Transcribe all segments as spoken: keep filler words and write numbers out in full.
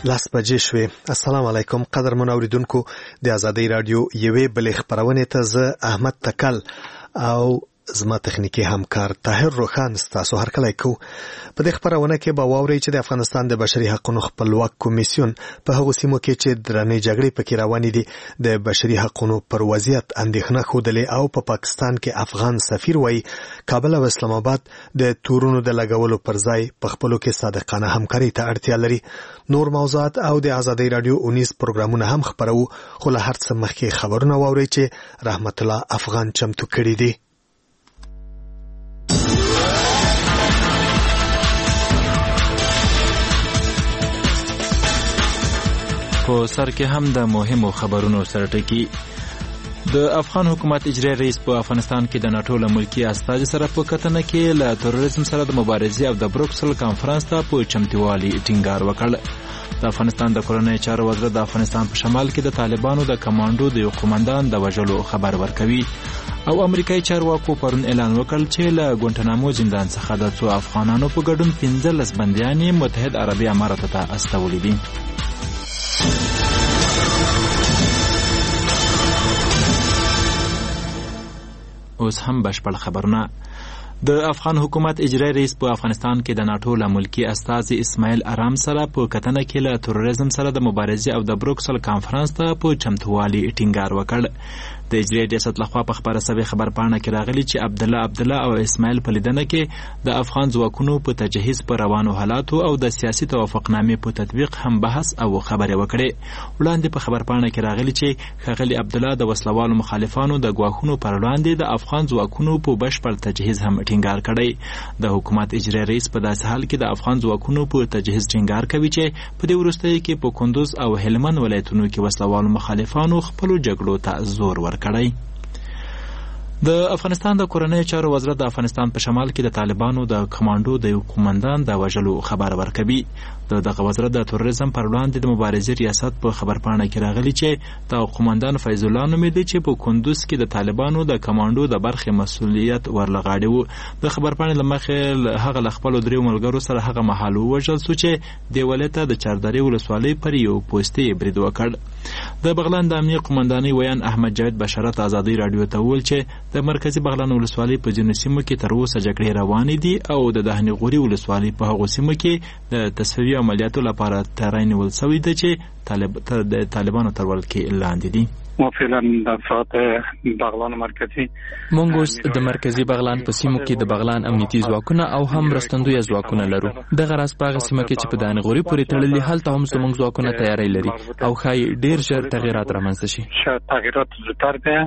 لاس بجې شوې. السلام علیکم قدرمن اوریدونکو، د آزادۍ رادیو یوې بلې خبرونه ته زه احمد تکل او زما تخنیکی همکار طاهر روخان ستاسو هرکلی کو. په دې خبرونه کې به واورئ چې د افغانستان د بشري حقوقو خپلواک کمیسیون په هغو سیمو کې چې درنې جګړې پکې روانې دي د بشري حقوقو پر وضعیت اندېښنه ښودلې او په پا پاکستان کې افغان سفیر وایي کابل او اسلام آباد د تورونو د لګولو پر ځای په خپلو کې صادقانه همکاري ته اړتیا لري. نور موضوعات او د آزادۍ رادیو اونیز پروګرامونه هم خبرو، خو له هر څه مخکې خبرونه واورئ چې رحمت الله افغان چمتو کړي دي. په سر کې هم د مهمو خبرونو سره ټکی. د افغان حکومت اجرایي رئیس په افغانستان کې د ناټو له ملکی استازي سره په کتنه کې له تروریزم سره د مبارزې او د بروکسل کانفرنس ته په چمتووالي ټینګار وکړ. د افغانستان د کورنۍ چارو وزارت د افغانستان په شمال کې د طالبانو د کمانډو د یو قومندان د وژلو خبر ورکوي او امریکایي چارواکو پرون اعلان وکړ چې له ګونټنامو زندان څخه د څو افغانانو په ګډون پنځلس بندیان متحد عربي اماراتو ته استولي دي. اوس هم بشپړ خبرونه. د افغان حکومت اجرایي رئیس په افغانستان کې د ناټو له ملکی استازي اسماعیل ارام سره په کتنه کې له تروریزم سره د مبارزې او د بروکسل کانفرنس ته په چمتووالي ټینګار وکړ. د اجرایي ریاست لخوا په خبره سوې خبرپاڼه کې راغلي چې عبدالله عبدالله او اسماعیل په لیدنه کې د افغان ځواکونو په تجهیز په روانو حالاتو او د سیاسي توافقنامې په تطبیق هم بحث او خبرې وکړې. وړاندې په خبرپاڼه کې راغلي چې ښاغلي عبدالله د وسلوالو مخالفانو د ګواښونو پر وړاندې د افغان ځواکونو په بشپړ تجهیز هم ټینګار کړی. د حکومت اجرایي رئیس په داسې حال کې د افغان ځواکونو په تجهیز ټینګار کوي چې په دې وروستیو کې په کندوز او هلمند ولایتونو کې وسلوالو مخالفانو خپلو جګړو ته زور ورکړی. د افغانستان د کورنۍ چارو وزارت د افغانستان په شمال کې د طالبانو د کمانډو د یو قومندان د وژلو خبر ورکوي. د دغه وزارت د تروریزم پر وړاندې د مبارزې ریاست په خبرپاڼه کې راغلي چې د قومندان فیض الله نومېده چې په کندوز کې د طالبانو د کمانډو د برخې مسؤلیت ورلغاړی و. د خبرپاڼې له مخې هغه له خپلو دریو ملګرو سره هغه مهال ووژل سو چې دې ولایت ته د چاردرې ولسوالۍ پر یو پوستې برید وکړ. د بغلان د امنیه قومندانۍ ویان احمد جاوید بشارت آزادۍ رادیو ته وویل چې د مرکزي بغلان ولسوالۍ په ځینو سیمو کې تر اوسه جګړې روانې دي او د دهنې غوري ولسوالۍ په هغو سیمو کې د تصفیې عملیاتو لپاره ترای نیول شوی دی چې طالب د طالبانو تر ولکې لاندې دي. ما فعلا در ساعت بغلان مرکزی مونږ اوس د مرکزي بغلان په سیمو کې د بغلان امنیتي ځواکونه او هم مرستندویه ځواکونه لرو. دغه راز په هغه سیمه کې چې په دهنې غوري پورې تړلي هلته هم زموږ ځواکونه تیاری لري او ښایي ډېر ژر تغیرات رامنځته شي. تغیرات زودتر ده.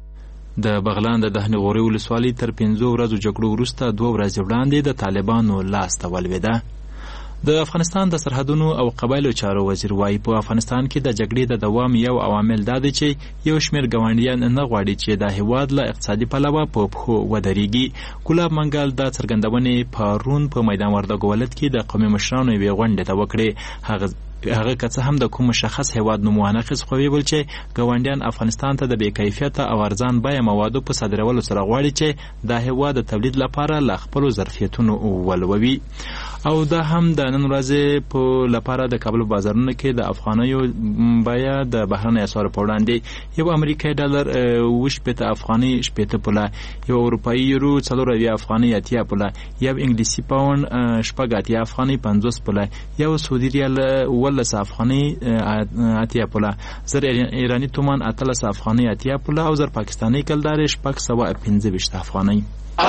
د بغلان د دهنې غوري ولسوالۍ تر پنځو ورځو جګړو وروسته دوه ورځې وړاندې د طالبانو لاس ته ولوېده. د افغانستان د سرحدونو او قبایلو چارو وزیر وایي په افغانستان کې د جګړې د دوام یو عوامل دا دی چې یو شمېر ګاونډیان نه غواړي چې د هېواد له اقتصادي پلوه په پښو ودرېږي. ګلاب منګل دا څرګندونې پرون په میدان وردګو ولایت کې د قومي مشرانو یوې غونډې ته وکړې. هغه هغه که څه هم د کوم مشخص هیواد نوم وانخیست، خو ویل چې ګاونډیان افغانستان ته د بې کیفیته او ارزان بیه موادو په صادرولو سره غواړي چې د هیواد د تولید لپاره له خپلو ظرفیتونو ولووي. او دا هم د نن ورځې په لپاره د کابل بازارونو کې د افغانیو بیه د بهرنیو اسعارو په وړاندې یو امریکایي ډالر اوه شپېته افغانۍ شپېته پوله، یو اروپایي یورو څلور اویا افغانۍ اتیا پوله، یو انګلیسي پاونډ شپږ اتیا افغانۍ پنځوس پوله، یو سعودي ریال ولس افغانۍ اتیا پوله، زر ایراني تومان اتلس افغانۍ اتیا پوله او زر پاکستاني کلدار شپږ سوه پنځه ویشت افغانۍ.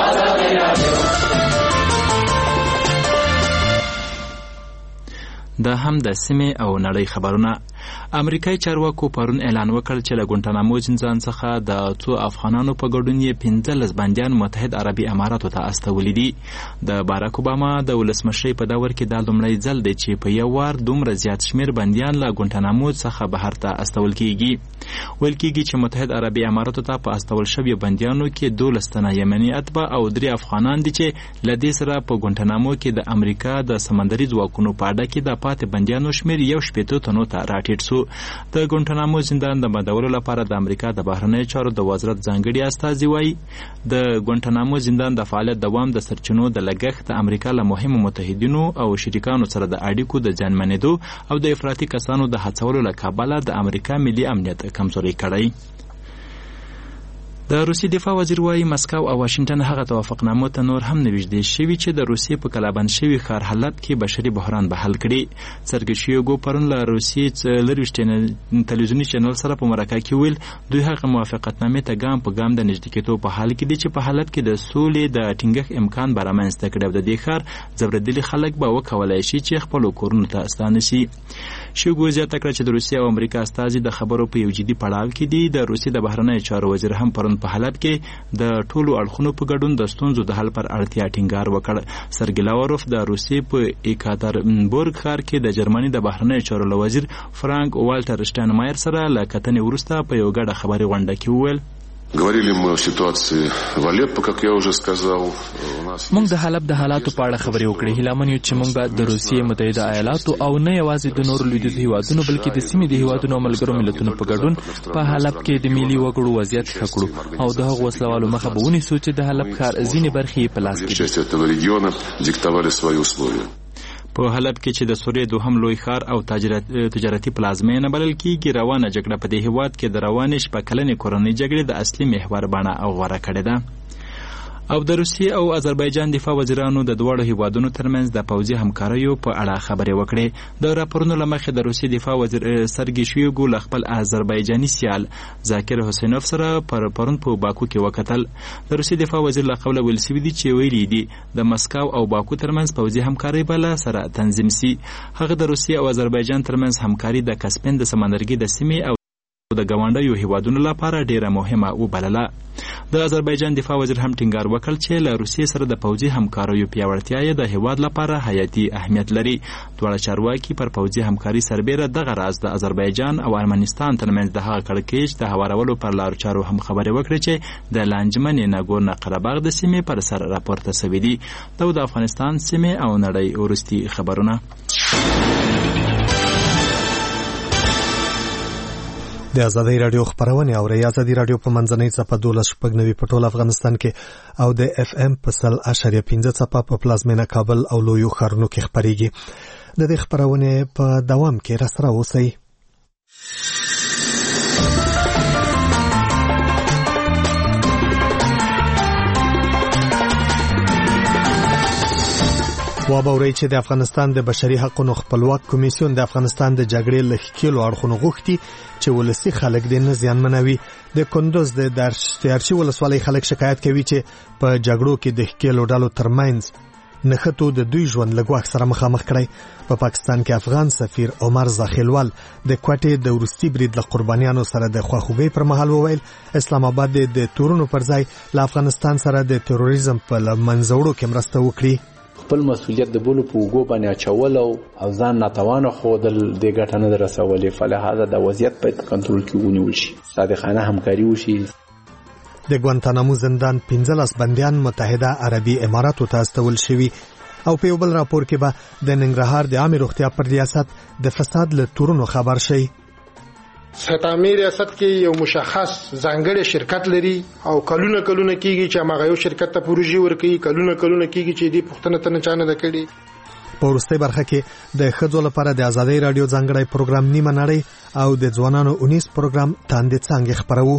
دا هم د سیمې او نړۍ خبرونه. امریکایي چارواکو پرون اعلان وکړ چې له ګونټنامو زندان څخه د څو افغانانو په ګډون یې پنځلس بندیان متحد عربي اماراتو ته استولي دي. د باراک اوباما د ولسمشرۍ په دور کې دا لومړی ځل دی چې په یو وار دومره زیات شمېر بندیان له ګونټنامو څخه بهر ته استول کیږي. ویل کیږي چې متحد عربي اماراتو ته په استول شویو بندیانو کې دولس تنه یمني اتباع او درې افغانان دي چې له دې سره په ګونټنامو کې د امریکا د سمندري ځواکونو په اډه کې د پاتې بندیانو شمېر یو شپېته تنو ته راټیټ اپډیټ سو. د ګونټنامو زندان د بندولو لپاره د امریکا د بهرنیو چارو د وزارت ځانګړي استازي وایي د ګونټنامو زندان د فعالیت دوام د سرچینو د لګښت د امریکا له مهمو متحدینو او شریکانو سره د اړیکو د زیانمنېدو او د افراطي کسانو د هڅولو له کبله د امریکا ملي امنیت کمزوری کړی. د روسي دفاع وزیر وایي مسکو او واشنگټن هغه توافقنامو ته نور هم نږدې شوي چې د روسیې په کلابند شوي ښار حلب کې بشري بحران به حل کړي. سرګی شویګو پرون له روسیې څلرویشت تلویزیوني چینل سره په مرکه کې ویل دوی هغه موافقتنامې ته ګام په ګام د نږدې کېدو په حال کې دي چې په حلب کې د سولې د ټینګښت امکان به رامنځته کړي او د دې ښار ځورېدلي خلک به وکولی شي چې خپلو کورونو ته ستانه شي. شویګو زیاته کړه چې د روسیې او امریکا استازي د خبرو په یو جدي پړاو کې دي. د روسیې د بهرنیو چارو وزیر هم پرون په حلب کې د ټولو اړخونو په ګډون د ستونزو د حل پر اړتیا ټینګار وکړ. سرګی لاوروف د روسیې په ایکاترینبورګ ښار کې د جرمني د بهرنیو چارو وزیر فرانک والټر شټاینمایر سره له کتنې وروسته په یو ګډه خبري غونډه کې وویل Говорили мы о ситуации в Алеппо, как я уже сказал. موږ د حلب د حالاتو په اړه خبرې وکړې. هیله من یو چې موږ به د روسیې متحده ایالاتو او نه یوازې د نورو لویدیځ هیوادونو بلکې د سیمې د هیوادونو او ملګرو ملتونو په ګډون په حلب کې د ملي وګړو وضعیت ښه کړو او د هغو وسلوالو مخه به ونیسو چې د حلب ښار ځینې برخې په لاس کې دي. په حلب کې چې د سوریې دوهم لوی ښار او تجارتي پلازمینه بلل کېږي روانه جګړه په دې هیواد کې د روانې شپږ کلنې کورنۍ جګړې د اصلي محور بڼه غوره کړې ده. او د روسیې او آذربایجان دفاع وزیرانو د دواړو هیوادونو ترمنځ د پوځي همکاریو په اړه خبرې وکړې. د راپورونو له مخې د روسیې دفاع وزیر سرګی شویګو له خپل آذربایجاني سیال ذاکر حسینوف سره پر پرون په باکو کې وکتل. د روسیې دفاع وزیر له قوله ویل سوي دي چې ویلي دي د مسکو او باکو ترمنځ پوځي همکاري به له سره تنظیم سي. هغه د روسیې او آذربایجان ترمنځ همکاري د کسپین د سمندرګي د سیمې او د ګاونډیو هیوادونو لپاره ډیره مهمه وبلله. د آذربایجان دفاع وزیر هم ټینګار وکړ چې له روسیې سره د پوځي همکاریو پیاوړتیا یې د هیواد لپاره حیاتي اهمیت لري. دواړه چارواکي پر پوځي همکاري سربیره دغه راز د آذربایجان او ارمنستان ترمنځ د هغه کړکېچ د هوارولو پر لارو چارو هم خبرې وکړې چې د لانجمنې ناګورنو قرهباغ د سیمې پر سر راپورته سوي دي. دا د افغانستان سیمې او نړۍ وروستي خبرونه. د ازادي رادیو خبرونه او ری ازادي رادیو په منځنۍ صفه دولس شپږ نوي په ټول افغانستان کې او د اف ام په سل اشاریه پنځه صفه په پلازمینه کابل او لویو ښارونو کې خبريږي. د دې خبرونه په دوام کې را سره اوسئ. وابورئ چې د افغانستان د بشري حقوقو خپلواک کمیسیون د افغانستان د جګړې لخکېلو اړخونو غوښتي چې ولسی خلک د نه زیانمنوي. د کندوز د درشتیارچی ولسوالۍ خلک شکایت کوي چې په جګړو کې د خکېلو ډلو ترمنځ نخښتو د دوی ژوند لګواخ سره مخامخ کړی. په پاکستان کې افغان سفیر عمر زاخیلوال د کوټې د ورستي برید له قربانیانو سره د خواخوږۍ پر مهال وویل اسلام آباد د تورونو پر ځای له افغانستان سره د تروریزم په منځوړو کې مرسته وکړي. خپل مسؤلیت د بولو په وګو باندې اچول او ځان ناتوانه خودل د ګټنه درسولې فلهذا د وضعیت په کنټرول کې ونیول شي صادقانه همکاري وشي. د ګوانتانامو زندان پنځلس بندیان متحده عربي اماراتو ته استول شوي او په یو بل راپور کې به د ننګرهار د عامه روغتیا پر ریاست د فساد له تورونو خبر شي. ستامي ریاست کې یو مشخص ځانګړی شرکت لري او کلونه کلونه کېږي چې هغه یو شرکت ته پروژې ورکوي کلونه کلونه کېږي چې دې پښتنه ته نه چانه کړي. په وروستۍ برخه کې د ښځو لپاره د ازادي رادیو ځانګړی پروګرام نیمه نړۍ او د ځوانانو اونیس پروګرام تاندې څنګه خبرو.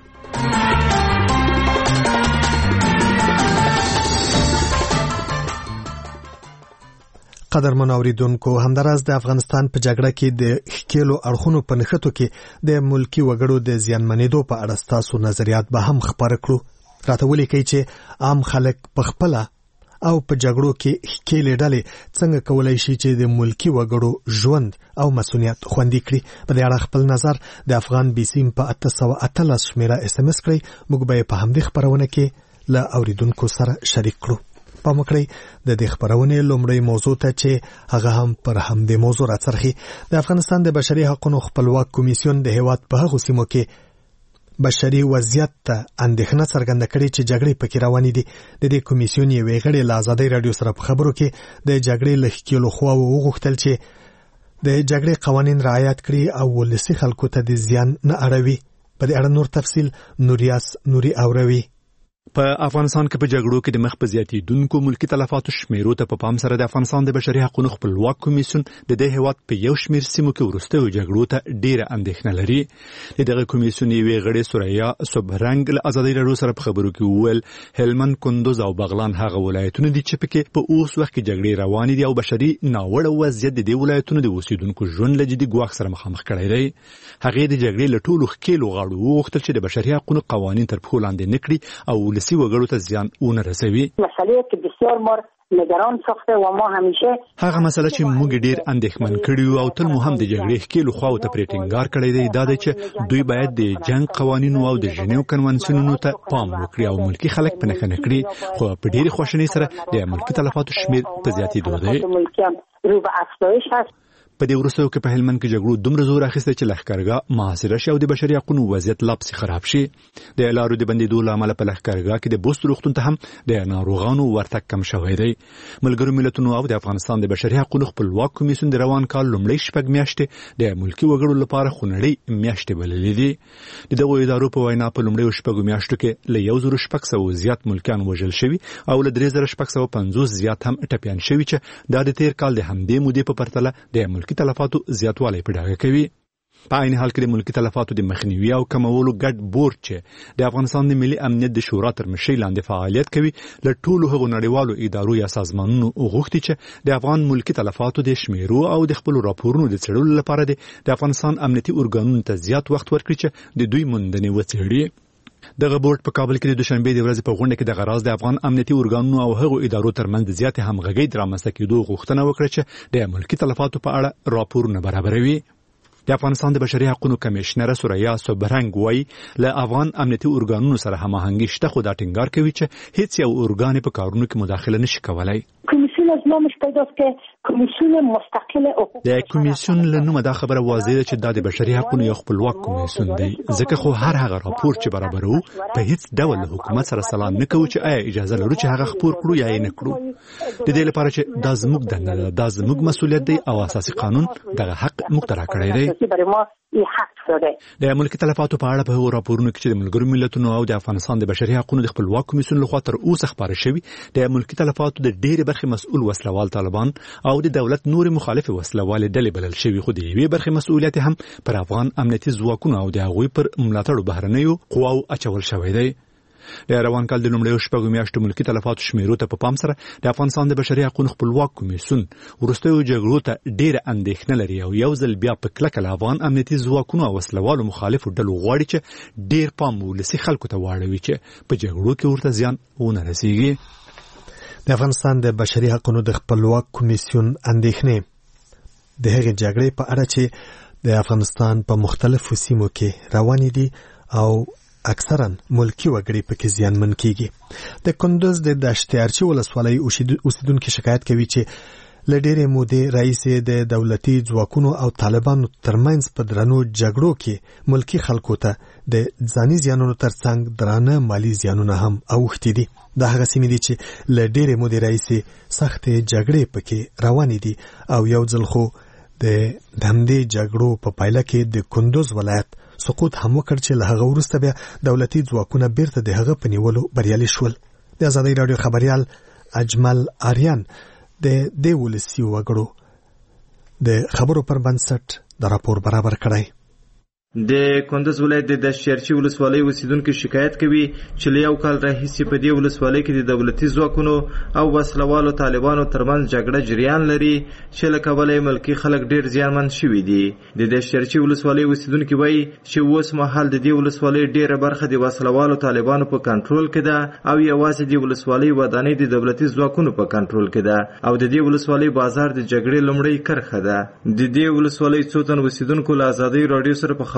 قدرمن اوریدونکو همداراز د افغانستان په جګړه کې د خکېلو اړخونو په نښتو کې د ملکی وګړو د زیانمنېدو په اړه ستاسو نظریات به هم خبره کړو. راته ولیکئ چې عام خلک په خپل او په جګړو کې خکېلې ډلې څنګه کولای شي چې د ملکی وګړو ژوند او مسؤلیت خوندي کړي. په دې اړه خپل نظر د افغان بیسیم په اته سوه اتلس شمیره اس ام اس کړئ. موږ به په همدې خبرونه کې له اوریدونکو سره شریک کړو. پام وکړئ د دې خبرونې لومړی موضوع ته چې هغه هم پر همدې موضوع راڅرخي. د افغانستان د بشري حقوقو خپلواک کمیسیون د هیواد په هغو سیمو کې بشري وضعیت ته اندېښنه څرګنده کړې چې جګړې پکې روانې دي. د دې کمیسیون یوې غړي له ازادي رادیو سره په خبرو کې د جګړې له ښکېلو خواوو وغوښتل چې د جګړې قوانین رعایت کړي او ولسي خلکو ته د زیان نه اړوي. په دې اړه نور تفصیل نوریاس نوري اوروي. په افغانستان کې په جګړو کې د مخ په زیاتېدونکو ملکی تلفاتو شمیرو ته په پام سره د افغانستان د بشري حقوقو خپلواک کمیسیون د دې هیواد په یو شمېر سیمو کې وروستیو جګړو ته ډېره اندېښنه لري. د دغه کمیسیون یوې غړې سوریا صبرنګ له ازادۍ راډیو سره په خبرو کې وویل هلمند، کندوز او بغلان هغه ولایتونه دي چې پکې په اوس وخت کې جګړې روانې دي او بشري ناوړه وضعیت د دې ولایتونو د اوسیدونکو ژوند له جدي ګواښ سره مخامخ کړی دی. هغې د جګړې له ټولو ښکېلو غاړو وغوښتل چې د بشري حقوقو قوانین تر پښو لاندې نه کړي او ولسي وګړو ته زیان ونه رسوي. مسئله که بسیار ما نگران ساخته و ما همیشه هغه مسله چې موږ ډیر اندېښمن کړیو او تل مو هم د جګړې ښکېلو خواو ته پرې ټینګار کړی دی دا دی چې دوی باید د جنگ قوانینو او د ژنیو کنونسیونونو ته پام وکړي او ملکی خلک په نښه نه کړي. خو په ډېرې خواشینۍ سره د ملکی تلفاتو شمېر په زیاتېدو دی. رو به افزایش هست. په دې وروستیو کې په هلمند کې جګړو دومره زور اخیستی چې لښکرګاه محاصره شي او د بشري حقوقو وضعیت لا پسې خراب شي. د لارو د بندېدو له امله په لښکرګاه کې د بوست روغتون ته هم د ناروغانو ورتګ کم شوی دی. ملګرو ملتونو او د افغانستان د بشري حقوقو خپلواک کمیسیون د روان کال لومړۍ شپږ میاشتې د ملکي وګړو لپاره خونړۍ میاشتې بللې دي. د دغو ادارو په وینا په لومړیو شپږو میاشتو کې له یو زرو شپږ سوه زیات ملکیان وژل شوي او له درې زره شپږ سوه پنځوس زیات هم ټپیان شوي چې دا د تیر کال د همدې مودې په پرتله د ملکي تلفاتو زیاتوالی په ډاګه کوي. په عین حال کې د ملکی تلفاتو د مخنیوي او کمولو ګډ بورډ چې د افغانستان د ملي امنیت د شورا تر مشرۍ لاندې فعالیت کوي له ټولو هغو نړیوالو ادارو یا سازمانونو غوښتي چې د افغان ملکی تلفاتو د شمیرو او د خپلو راپورونو د څېړلو لپاره د افغانستان امنیتي ارګانونو ته زیات وخت ورکړي چې د دوی موندنې وڅېړي. دغه بورډ په کابل کې د دوشنبه د ورځې په غونډه کې د غراز د افغان امنیتي ارګانونو او هغو ادارو ترمنځ د زیاتې همغږۍ د رامنځته کېدو غوښتنه وکړه چې د ملکي تلفاتو په اړه راپورونه برابروي. د افغانستان د بشري حقوقو کمیشنر سوریا صبرنګ وایي له افغان امنیتي ارګانونو سره هماهنګي شته خو دا ټینګار کوي چې هیڅ یو ارګان په کارونو کې مداخله نشي کولای. کمیسیون از نامش پیداست که کمیسیون مستقل حقوق د کمیسیون له نومه دا خبره واضح ده چې دا د بشري حقوقو یو خپلواک کمیسیون دی ځکه خو هر هغه راپور چې برابرو په هیڅ ډول له حکومت سره سلام نه کوي چې آیا اجازه لرو چې هغه خپور کړو یا یې نه کړو. د دې لپاره چې دا زموږ دنده ده دا زموږ مسؤلیت دی او اساسي قانون دغه حق موږ ته راکړی دی. د ملکی تلفاتو په اړه په هغو راپورونو کې چې د ملګرو ملتونو او د افغانستان د بشري حقوقو د خپلواک کمیسیون لخوا تر اوسه خپاره شوي د ملکی تلفاتو د ډېرې برخې مسؤل وسلوال طالبان او د دولت نور مخالف وسلوال ډلې بلل شوي خو د یوې برخې مسؤلیت هم پر افغان امنیتي ځواکونو او د هغوی پر ملاتړو بهرنیو قواو اچول شوی دی. د روان کال د لومړیو شپږو میاشتو ملکي تلفاتو شمیرو ته په پام سره د افغانستان د بشري حقوقو خپلواک کمیسیون وروستیو جګړو ته ډېره اندېښنه لري او یو ځل بیا په کلکه له افغان امنیتي ځواکونو او وسلوالو مخالفو ډلو غواړي چې ډېر پام ولسي خلکو ته واړوي چې په جګړو کې ورته زیان ونه رسیږي. د افغانستان د بشري حقوقو د خپلواک کمیسیون اندېښنې د هغې جګړې په اړه چې د افغانستان په مختلفو سیمو کې روانې دي او اکثرا ملکی وګړي پکې زیانمن کیږي. د کندوز د دشتیارچی ولسوالۍ اوسیدونکو شکایت کوي چې له ډېرې مودې راهیسې د دولتي ځواکونو او طالبانو ترمنځ په درنو جګړو کې ملکی خلکو ته د ځاني زیانونو ترڅنګ درانه مالی زیانونه هم اوښتي دي. دا هغه سیمې دي چې له ډېرې مودې راهیسې سختې جګړې پکې روانې دي او یو ځل خو د همدې جګړو په پایله کې د کندوز ولایت سقوط هم وکړ چې له هغه وروسته بیا دولتي ځواکونه بیرته د هغه په نیولو بریالي شول. د ازادۍ راډیو خبریال اجمل آریان د دې ولسي وګړو د خبرو پر بنسټ د راپور برابر کړی. د کندوز ولایت د دشتیارچی ولسوالۍ اوسیدونکو شکایت کوي چې له یو کال راهیسې په دې ولسوالۍ کې د دولتي ځواکونو او وسلوالو طالبانو ترمنځ جګړه جریان لري چې له کبله یې ملکي خلک ډېر زیانمن شوي دي. د دشتیارچی ولسوالۍ اوسیدونکي وایي چې اوس مهال د دې ولسوالۍ ډېره برخه د وسلوالو طالبانو په کنټرول کې ده او یوازې د ولسوالۍ ودانۍ د دولتي ځواکونو په کنټرول کې ده او د دې ولسوالۍ بازار د جګړې لومړۍ کرښه ده. د دې ولسوالۍ څو تن اوسیدونکو له ازادۍ راډیو سره په خبرو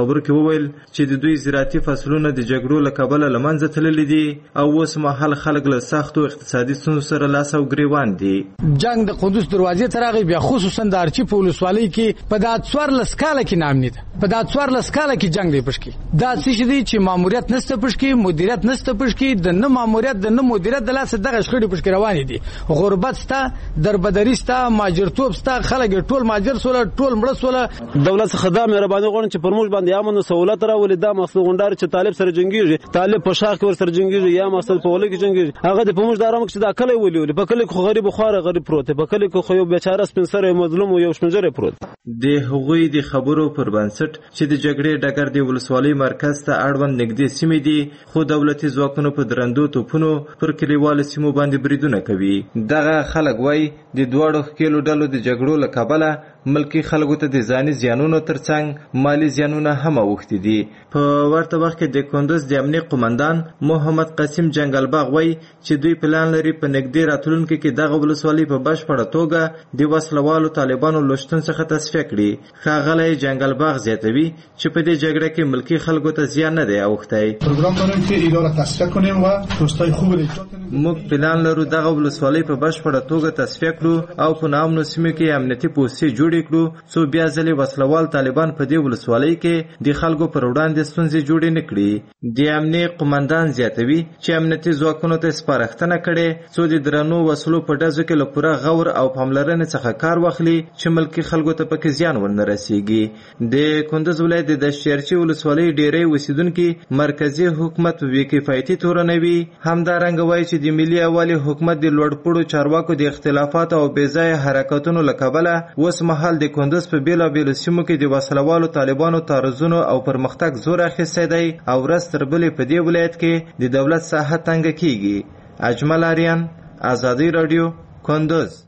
خبرو کې وویل چې د دوی زراعتي فصلونه د جګړو له کبله له منځه تللي دي او اوس مهال خلک له سختو اقتصادي ستونزو سره لاس او ګریوان دي. جنگ د قدس دروازې ته راغی، بیا خصوصا د ارچي په ولسوالۍ کې په دا څوارلس کاله کې نامني ده، په دا څوارلس کاله کې جنگ دی پشکې. دا څه دي چې ماموریت نشته پشکې، مدیریت نشته پشکې، د نه ماموریت د نه مدیریت د لاس دغه شخړې پشکې روانې دي. غربت ستا، دربدري ستا، ماجرتوب ستا، خلک ټول ماجر سول، ټول مړه سول. دولت څخه دا مهرباني غواړم چې پر موږ باندې امن او سہولت راولي. دا مقصد غونډار چې طالب سره جنگيږي، طالب په شاخ کې ور سره جنگيږي یا مقصد په ولې کې جنگيږي، هغه د په موږ د آرام کې دا کله ولي په کله خو غریب خواره غریب پروت، په کله خو یو بیچاره سپنسر مظلوم او یو شمنجره پروت. د هغوی د خبرو پر بنسټ چې د جګړې ډګر د ولسوالۍ مرکز ته اړوند نږدې سیمې دي، خو دولتي ځواکونو په درندو توپونو پر کلیوالو سیمو باندې بریدونه کوي. دغه خلک وایي د دواړو ښکېلو ډلو د جګړو له کبله ملکی خلکو ته د ځاني زیانونو ترڅنګ مالی زیانونه هم اوښتي دي. په ورته وخت کې د کندوز د امنیت قومندان محمد قاسم جنګلباغ وایي چې دوی پلان لري په نږدې راتلونکي کې دغه ولسوالۍ په بشپړه توګه د وسلوالو طالبانو لوشتون څخه تصفیه کړي. ښاغلی جنګلباغ زیاتوي چې په دې جګړه کې ملکی خلکو ته زیان نه دی اوښتی. پروګرام داریم چې اداره تصفیه کنیم و دوستای خوب موږ پلان لرو دغه ولسوالۍ په بشپړه توګه تصفیه کړو او په نامنو سیمو کې امنیتي پوستې جوړې کړو څو بیا ځلې وسلوال طالبان په دې ولسوالۍ کې د خلکو پر وړاندې ستونزې جوړې نه کړي. د امنیت قومندان زیاتوي چې امنیتي ځواکونو ته سپارښتنه کړې څو د درنو وسلو په ډزو کې له پوره غور او پاملرنې څخه کار واخلي چې ملکي خلکو ته پکې زیان ونه رسیږي. د کندوز ولایت د دشتچرچي ولسوالۍ ډېری اوسیدونکي مرکزي حکومت په بې کفایتي تورنوي. همدارنګه وایي چې د ملي یووالي حکومت د لوړپوړو چارواکو د اختلافاتو او بې ځایه حرکتونو له کبله اوس مهال د کندوز په بیلابیلو سیمو کې د وسلوالو طالبانو تعرضونو او پرمختګ زور اخیستی دی او ورځ تر بلې په دې ولایت کې د دولت ساحه تنګه کیږي. اجمل آریان، ازادي رادیو، کندوز.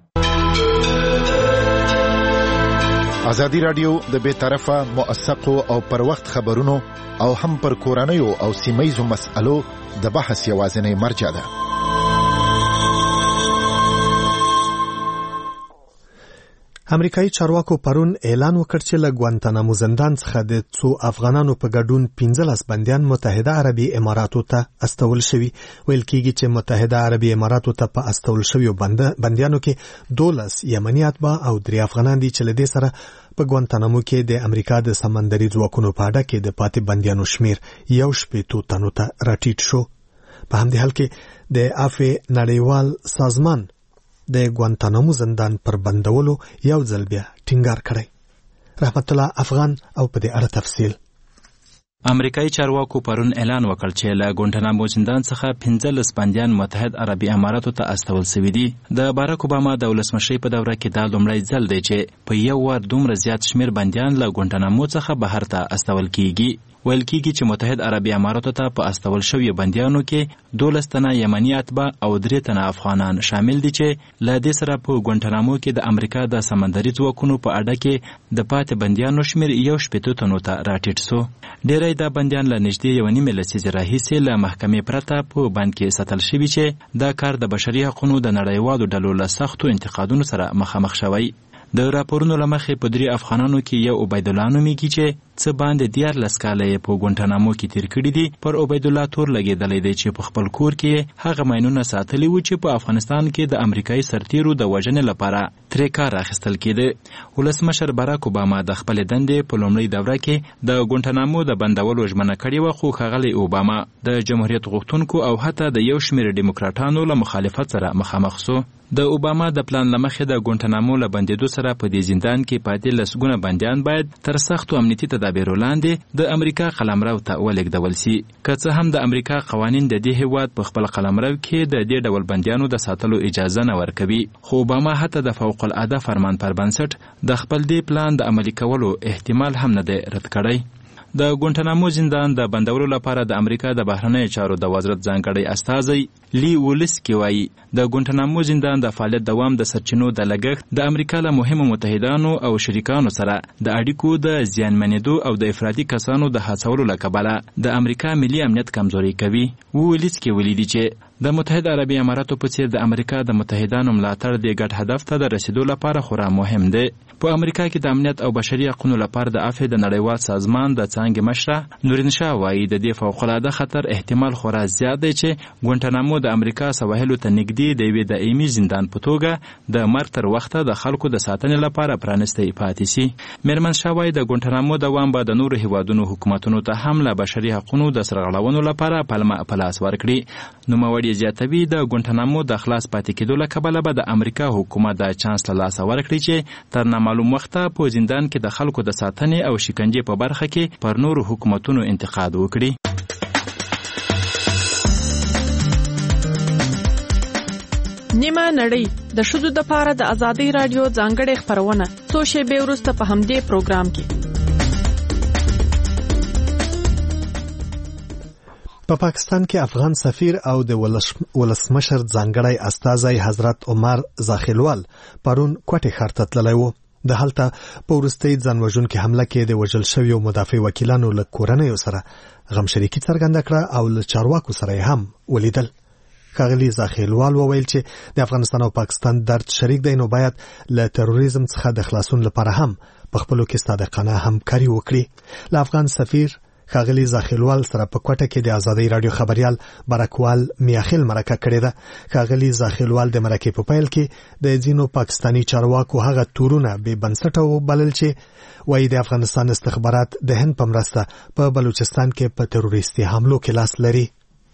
ازادي رادیو د بې طرفه موثقو او پر وخت خبرونو او هم پر کورنیو او سیمایزو مسألو د بحث یوازینی مرجع ده. امریکایي چارواکو پرون اعلان وکړ چې له ګوانتانامو زندان څخه د څو افغانانو په ګډون پنځلس بندیان متحده عربي اماراتو ته استول شوي. ویل کېږي چې متحده عربي اماراتو ته په استول شویو بندیانو کې دولس یمني اتباع او درې افغانان دي چې له دې سره په ګوانتانامو کې د امریکا د سمندري ځواکونو په اډه کې د پاتې بندیانو شمیر یو شپېتو تنو ته راټیټ شو. په همدې حال کې د افې نړیوال سازمان د ګوانتانامو زندان پر بندولو یو ځل بیا ټینګار کړی. رحمت الله افغان او په دې اړه تفصیل. امریکایي چارواکو پرون اعلان وکړ چې له ګوانتانامو زندان څخه پنځلس بندیان متحد عربي اماراتو ته استول شوي دي. د باراک اوباما د ولسمشرۍ په دوره کې دا لومړی ځل دی چې په یو وار دومره زیات شمیر بندیان له ګوانتانامو څخه بهر ته استول کیږي. ویل کېږي چې متحد عربي اماراتو ته په استول شویو بندیانو کې دولس تنه یمني اتباع او درې تنه افغانان شامل دي چې له دې سره په ګوانتانامو کې د امریکا د سمندري ځواکونو په اډه کې د پاتې بندیانو شمیر یو شپېتو تنو ته راټیټ سو. ډېری دا بندیان له نږدې یوه نیمې لسیزې راهیسې له محکمې پرته په بند کې ساتل شوي چې دا کار د بشري حقونو د نړیوالو ډلو له سختو انتقادونو سره مخامخ شوی. د راپورونو له مخې په درې افغانانو کې یو عبیدالله نومیږي چې څه باندې دیارلس کاله یې په ګوانتانامو کې تیر کړي دي. پر عبیدالله تور لګېدلی دی چې په خپل کور کې هغه ماینونه ساتلي وو چې په افغانستان کې د امریکایي سرتیرو د وژنې لپاره ترې کار اخیستل کېده. ولسمشر باراک اوباما د خپلې دندې په لومړۍ دوره کې د ګوانتانامو د بندولو ژمنه کړې وه، خو ښاغلی اوباما د جمهوریت غوښتونکو او حتی د یو شمېر ډیموکراټانو له مخالفت سره مخامخ سو. د اوباما د پلان له مخې د ګوانتانامو له بندېدو سره په دې زندان کې پاتې لسګونه بندیان باید تر سختو امنیتي تدابیرو لاندې د امریکا قلمرو ته ولېږدول سي. که څه هم د امریکا قوانین د دې هېواد په خپل قلمرو کې د دې ډول بندیانو د ساتلو اجازه نه ورکوي، خو اوباما حتی د فوق العاده فرمان پر بنسټ د خپل دې پلان د عملي کولو احتمال هم نه دی رد کړی. د ګوانتانامو زندان د بندولو لپاره د امریکا د بهرنیو چارو د وزارت ځانګړی استازی لی ولسکی وایي د ګونټنامو زندان د فعالیت دوام د سرچینو د لګښت د امریکا له مهمو متحدانو او شریکانو سره د اړیکو د زیانمنېدو او د افراطي کسانو د هڅولو له کبله د امریکا ملي امنیت کمزوري کوي. ولسکی ویلي چې د متحده عربي اماراتو په څیر د امریکا د متحدانو ملاتړ د ګډ هدف ته د رسیدو لپاره خورا مهم دی. په امریکا کې د امنیت او بشري حقوقو لپاره د عفو د نړیوال سازمان د څانګې مشره نورین شاه وایي د دې فوق‌العاده خطر احتمال خورا زیات دی چې ګونټنامو د امریکا سواحلو ته نږدې د یوې دایمي زندان په توګه د مرګ تر وخته د خلکو د ساتنې لپاره پرانیستی پاتې سي. میرمن شاه وایي د ګونټنامو دوام به د نورو هیوادونو حکومتونو ته هم له بشري حقوقو د سرغړونو لپاره پلمه په لاس ورکړي. نوموړي زیاتوي د ګونټنامو د خلاص پاتې کېدو له کبله به د امریکا حکومت د چانس له لاسه ورکړي چې تر نامعلوم وخته په زندان کې د خلکو د ساتنې او شکنجې په برخه کې پر نورو حکومتونو انتقاد وکړي. نیمه نړۍ د ښځو دپاره د ازادۍ راډیو ځانګړې خپرونه څو شېبې وروسته په همدې پروګرام کې. په پا پاکستان کې افغان سفیر او د ولسمشر ځانګړی استازی حضرت عمر زاخیلوال پرون کوټې ښار ته تللی و. د هلته په وروستۍ ځانوژونکې حمله کې د وژل شویو مدافع وکیلانو له کورنیو سره غمشریکي څرګنده کړه او له چارواکو سره یې هم ولیدل. ښاغلي زاخیلوال وویل چې د افغانستان او پاکستان درد شریک دی، نو باید له تروریزم څخه د خلاصون لپاره هم په خپلو کې صادقانه همکاري وکړي. له افغان سفیر ښاغلي زاخیلوال سره په کوټه کې د ازادۍ راډیو خبريال برکوال میاخیل مرکه کړې ده. ښاغلي زاخیلوال د مرکې په پیل کې د ځینو پاکستاني چارواکو هغه تورونه بې بنسټه وبلل چې وایي د افغانستان استخبارات د هند په مرسته په بلوچستان کې په تروریستي حملو کې لاس لري.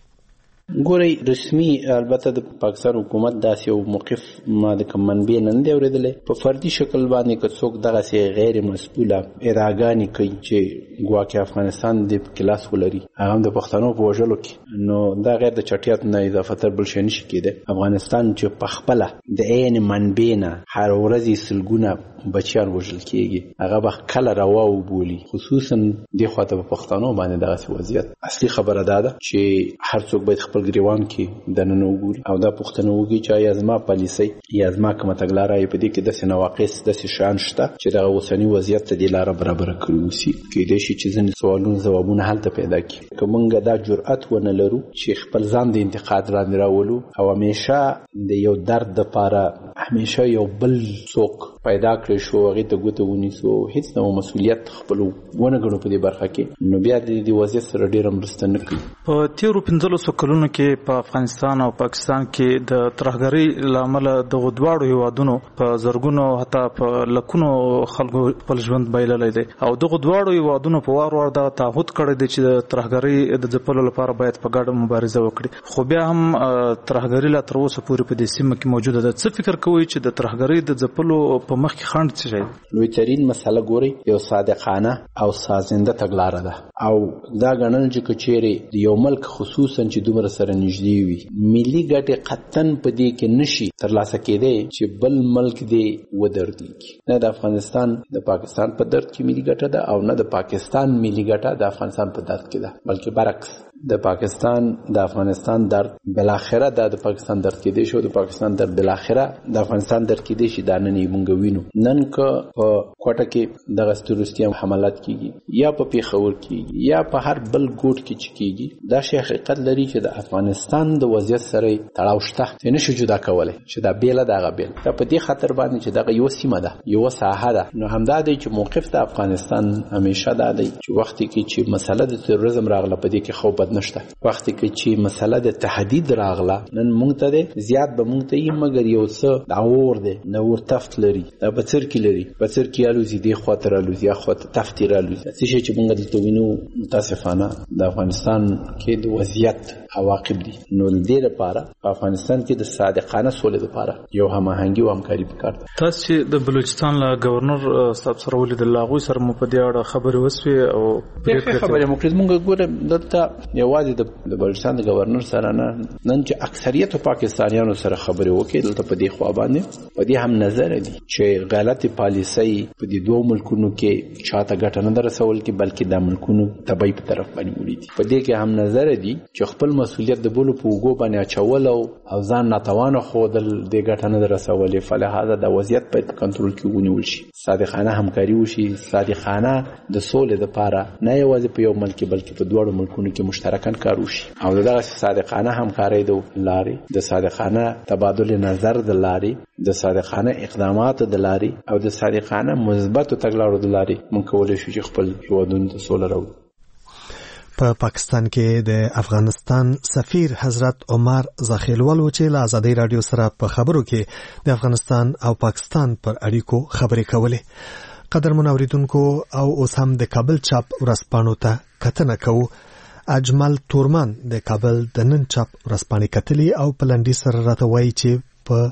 ګورئ، رسمي البته د پاکستان حکومت داسې یو موقف ما د کوم منبع نه دی اورېدلی. په فردي شکل باندې که څوک دغسې غیر مسؤله ادعاګانې کوي چې ګواکې افغانستان د کلاس ولري، هغه هم د پښتنو په وژلو کې، نو دا غیر د چټیات نه اضافتر بل شی نشي کېدی. افغانستان چې په خپله د عین منبع نه هر ورځ سلګونه بچیان وژل کېږي، هغه به کله روا وبولي. خصوصا دې خوا ته په پښتنو باندې دغسې وضعیت. اصلي خبره دا ده چې هر څوک باید خپل ګریوان کې دننه وګوري او دا پوښتنه وکړي چې آیا زما پالیسۍ یا زما کومه تګلاره یې په دې کې داسې نواقص داسې شیان شته چې دغه اوسني وضعیت ته دې لاره برابره کړې اوسي. کیدای شي چې ځینې سوالونه ځوابونه هلته پیدا کړي. که موږ دا جرأت ونه لرو چې خپل ځان د انتقاد لاندې راولو او همیشه د یو درد دپاره همیشه یو بل څوک پیدا کړی شو، هغې ته ګوته ونیسو، هېڅ ډول مسؤلیت خپل ونه ګڼو په دې برخه کې، نو بیا د دې وضعیت سره ډېره مرسته نه کوي. په تېرو پنځلسو کلونو کې په افغانستان او پاکستان کې د ترهګرۍ له امله دغو دواړو هیوادونو په زرګونو حتی په لکونو خلکو خپل ژوند بایللی دی او دغو دواړو هیوادونو په وار وار دغه تعهد کړی دی چې د ترهګرۍ د ځپلو لپاره باید په ګډه مبارزه وکړي. خو بیا هم ترهګرۍ لا تر اوسه پورې په دې سیمه کې موجوده ده. څه فکر کوئ چې د ترهګرۍ د ځپلو په مخ کې خنډ څه شی؟ لوی ترین مسله ګورئ، یو صادقانه او سازنده تګلاره ده او دا ګڼل چې که چیرې د یو ملک خصوصا چې دومره سره نږدې وي، ملي ګټې قطعاً په دې کې نشي ترلاسه کېدی چې بل ملک دې ودردېږي. نه د افغانستان د پاکستان په درد کې ملي ګټه ده او نه د پاکستان ملي ګټه د افغانستان په درد کې ده، بلکې برعکس د پاکستان د افغانستان درد بلاخره د پاکستان درد کېدی شو، د پاکستان درد بلاخره د افغانستان درد کېدی شي. دا نن یې مونږ وینو. نن که په کوټه کې دغه تروریستي حملات کېږي یا په پیښور کېږي یا په هر بل ګوټ کې چې کېږي، دا شی حقیقت لري چې د افغانستان د وضعیت سره تړاو شته، چې نشو جدا کولی چې دا بیله د هغه بیل. دا په دې خاطر باندې چې دغه یوه سیمه ده، یوه ساحه ده. نو همدا دی چې موقف د افغانستان همیشه دا دی چې وختي کې چې مسله د تروریزم راغله په دې کې خو بد نشته. وختي کې چې مسله د تهدید راغله، نن مونږ ته دی زیات به مونږ ته یې مګر یو څه دا اور دی، نور تفت لري، دا په څرکي لري، په څرکي الوزي، دې خوا ته رالوزي، هغه خوا ته تفتې رالوزي. څه شی چې مونږ دلته وینو متاسفانه د افغانستان کې د وضعیت عواقب دي. نو دې لپاره په افغانستان کې د صادقانه سولې لپاره یو هماهنګي او همکاري پکار ده. تاسو چې د بلوچستان له گورنر صاحب سره ولیدل، هغوی سره مو په دې اړه خبرې وسوې او خبرې مو کړې؟ مونږ ګوره دلته یوازې د بلوچستان د گورنر سره نه، نن چې اکثریت پاکستانیانو سره خبرې وکړي دلته په دې خوا باندې په دې هم نظر دي چې غلطي پالیسۍ په دې دوه ملکونو کې چاته ګټه نه رسول کې بلکې د ملکونو تبعی په طرف باندې وړي دي. په دې کې هم نظر دي چې خپل مسؤلیت د بولو په وګو باندې اچول او ځان ناتوانه خودل د ګټه نه رسولې، فلهذا د وضعیت په کنټرول کې ونیول شي، صادقانه همکاري وشي، صادقانه د سولې لپاره نه یوازې په یو ملک بلکې په دوه ملکونو کې مشترکاً کار وشي او دغه صادقانه همکاري د لارې، د صادقانه تبادل نظر د لارې، د صادقانه اقدامات د لارې او د صادقانه مثبت تګلارو د لارې مونږ کولای شو چې خپل هیوادونو ته سوله راوړو. په پا پاکستان کې د افغانستان سفیر حضرت عمر زاخیلول و چې له آزادۍ رادیو سره په خبرو کې د افغانستان او پاکستان پر اړیکو خبرې کولې. قدرمن اوریدونکو او اوس هم د کابل چاپ ورځپاڼو ته کتنه کوو. اجمل تورمان د کابل د نن چاپ ورځپاڼې کتلې او په لنډي سره راته وایي چې په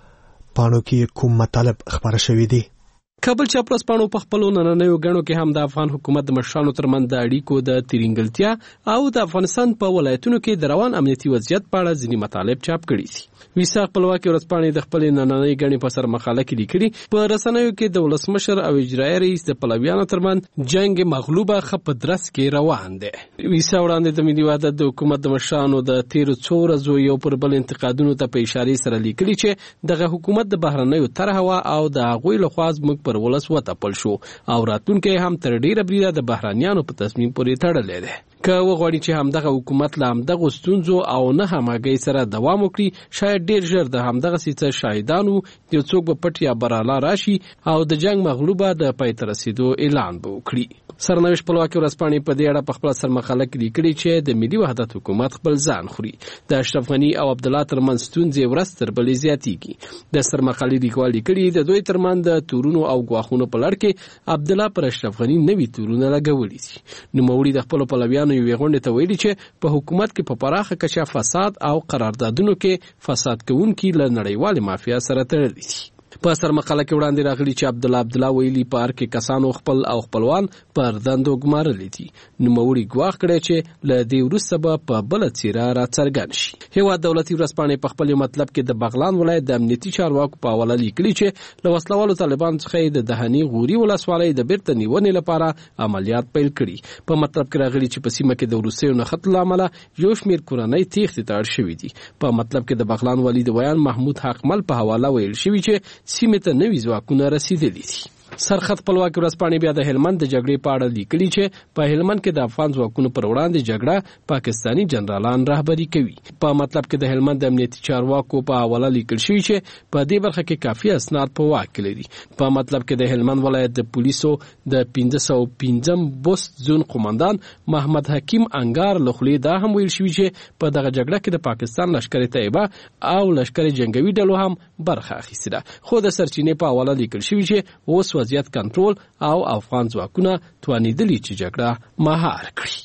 پاڼو کې کوم مطالب خبره شوي دي. کابل چاپ ورځپاڼو په خپلو نننیو غړو کې هم د افغان حکومت د مشرانو ترمنځ د اړیکو د ترینګلتیا او د افغانستان په ولایتونو کې د روان امنیتي وضعیت په اړه ځینې مطالب چاپ کړي دي. ویسا خپلواکي ورځپاڼې د خپلې نننۍ غړې په سر مقاله کې لیکلي په رسنیو کې د ولسمشر او اجرایي رئیس د پلویانو ترمنځ جنگ مغلوبه خپ درس کې روان دی. ویسا وړاندې د ملي وحدت د حکومت د مشرانو د تیرو څو ورځو یو پر بل انتقادونو ته په اشاره سره لیکلي چې دغه حکومت د بهرنیو طرحه او د هغوی لخوا زموږ پر ولس وتپل شو او راتلونکي هم تر ډیره بریده د بهرانیانو په تصمیم پورې تړلې ده. که وغواړي چې همدغه حکومت له همدغه ستونزو او نه همغږۍ سره دوام وکړي، شاید ډیر ژر د همدغه څه شاهدانو یو څوک به پټ یا براله راشي او د جنگ مغلوبه د پای ته رسیدو اعلان به وکړي. سرنوشت خپلواکي ورځپاڼې په دې اړه په خپل سرمقاله کې لیکلي چې د ملي وحدت حکومت خپل ځان خوري. د اشرف غني او عبدالله ترمنځ ستونزې ورځ تر بلې زیاتېږي. د سرمقالې لیکوال لیکلي د دوی ترمنځ د تورونو او ګواښونو په لړ کې عبدالله پر اشرف غني نوي تورونه لګولي دي. نوموړي د خپلو پلویانو یوې غونډې ته ویلي چې په حکومت کې په پراخه کچه فساد او قراردادونو کې فساد کوونکي له نړیوالې مافیا سره تړلي دي. په سرمقاله کې وړاندې راغلي چې عبدالله عبدالله ویلي په هر کې کسانو خپل او خپلوان پر دندو ګمارلي دي. نوموړي ګواښ کړی چې له دې وروسته به په بله څیره راڅرګند شي. هېواد دولتي ورځپاڼې په خپل مطلب کې د بغلان ولایت د امنیتي چارواکو په حواله لیکلي چې له وسلوالو طالبانو څخه یې د دهني غوري ولسوالۍ د بیرته نیونې لپاره عملیات پیل کړي. په مطلب کې راغلي چې په سیمه کې د وروستیو نښتو له امله یو شمېر کورنۍ تېښتې ته اړ شوي دي. په مطلب کې د بغلان والي د ویان محمود حقمل په حواله ویل شوي چې سیمې ته نوي ځواکونه رسیدلي دي. سرخط خپلواکي ورځپاڼې بیا د هلمند د جګړې په اړه لیکلي چې په هلمند کې د افغان ځواکونو پر وړاندې جګړه پاکستاني جنرالان رهبري کوي. په مطلب کې د هلمند د امنیتي چارواکو په حواله لیکل شوي چې په دې برخه کې کافي اسناد په واک کې لري. په مطلب کې د هلمند ولایت د پولیسو د پنځه سوه پنځم بست زون قومندان محمد حکیم انګار له خولې دا هم ویل شوي چې په دغه جګړه کې د پاکستان لشکر طیبه او لشکر جنګوي ډلو هم برخه اخیستې ده. خو د سرچینې په حواله لیکل شوي چې اوس وضعیت کنټرول او افغان ځواکونه توانیدلي چې جګړه مهار کړي.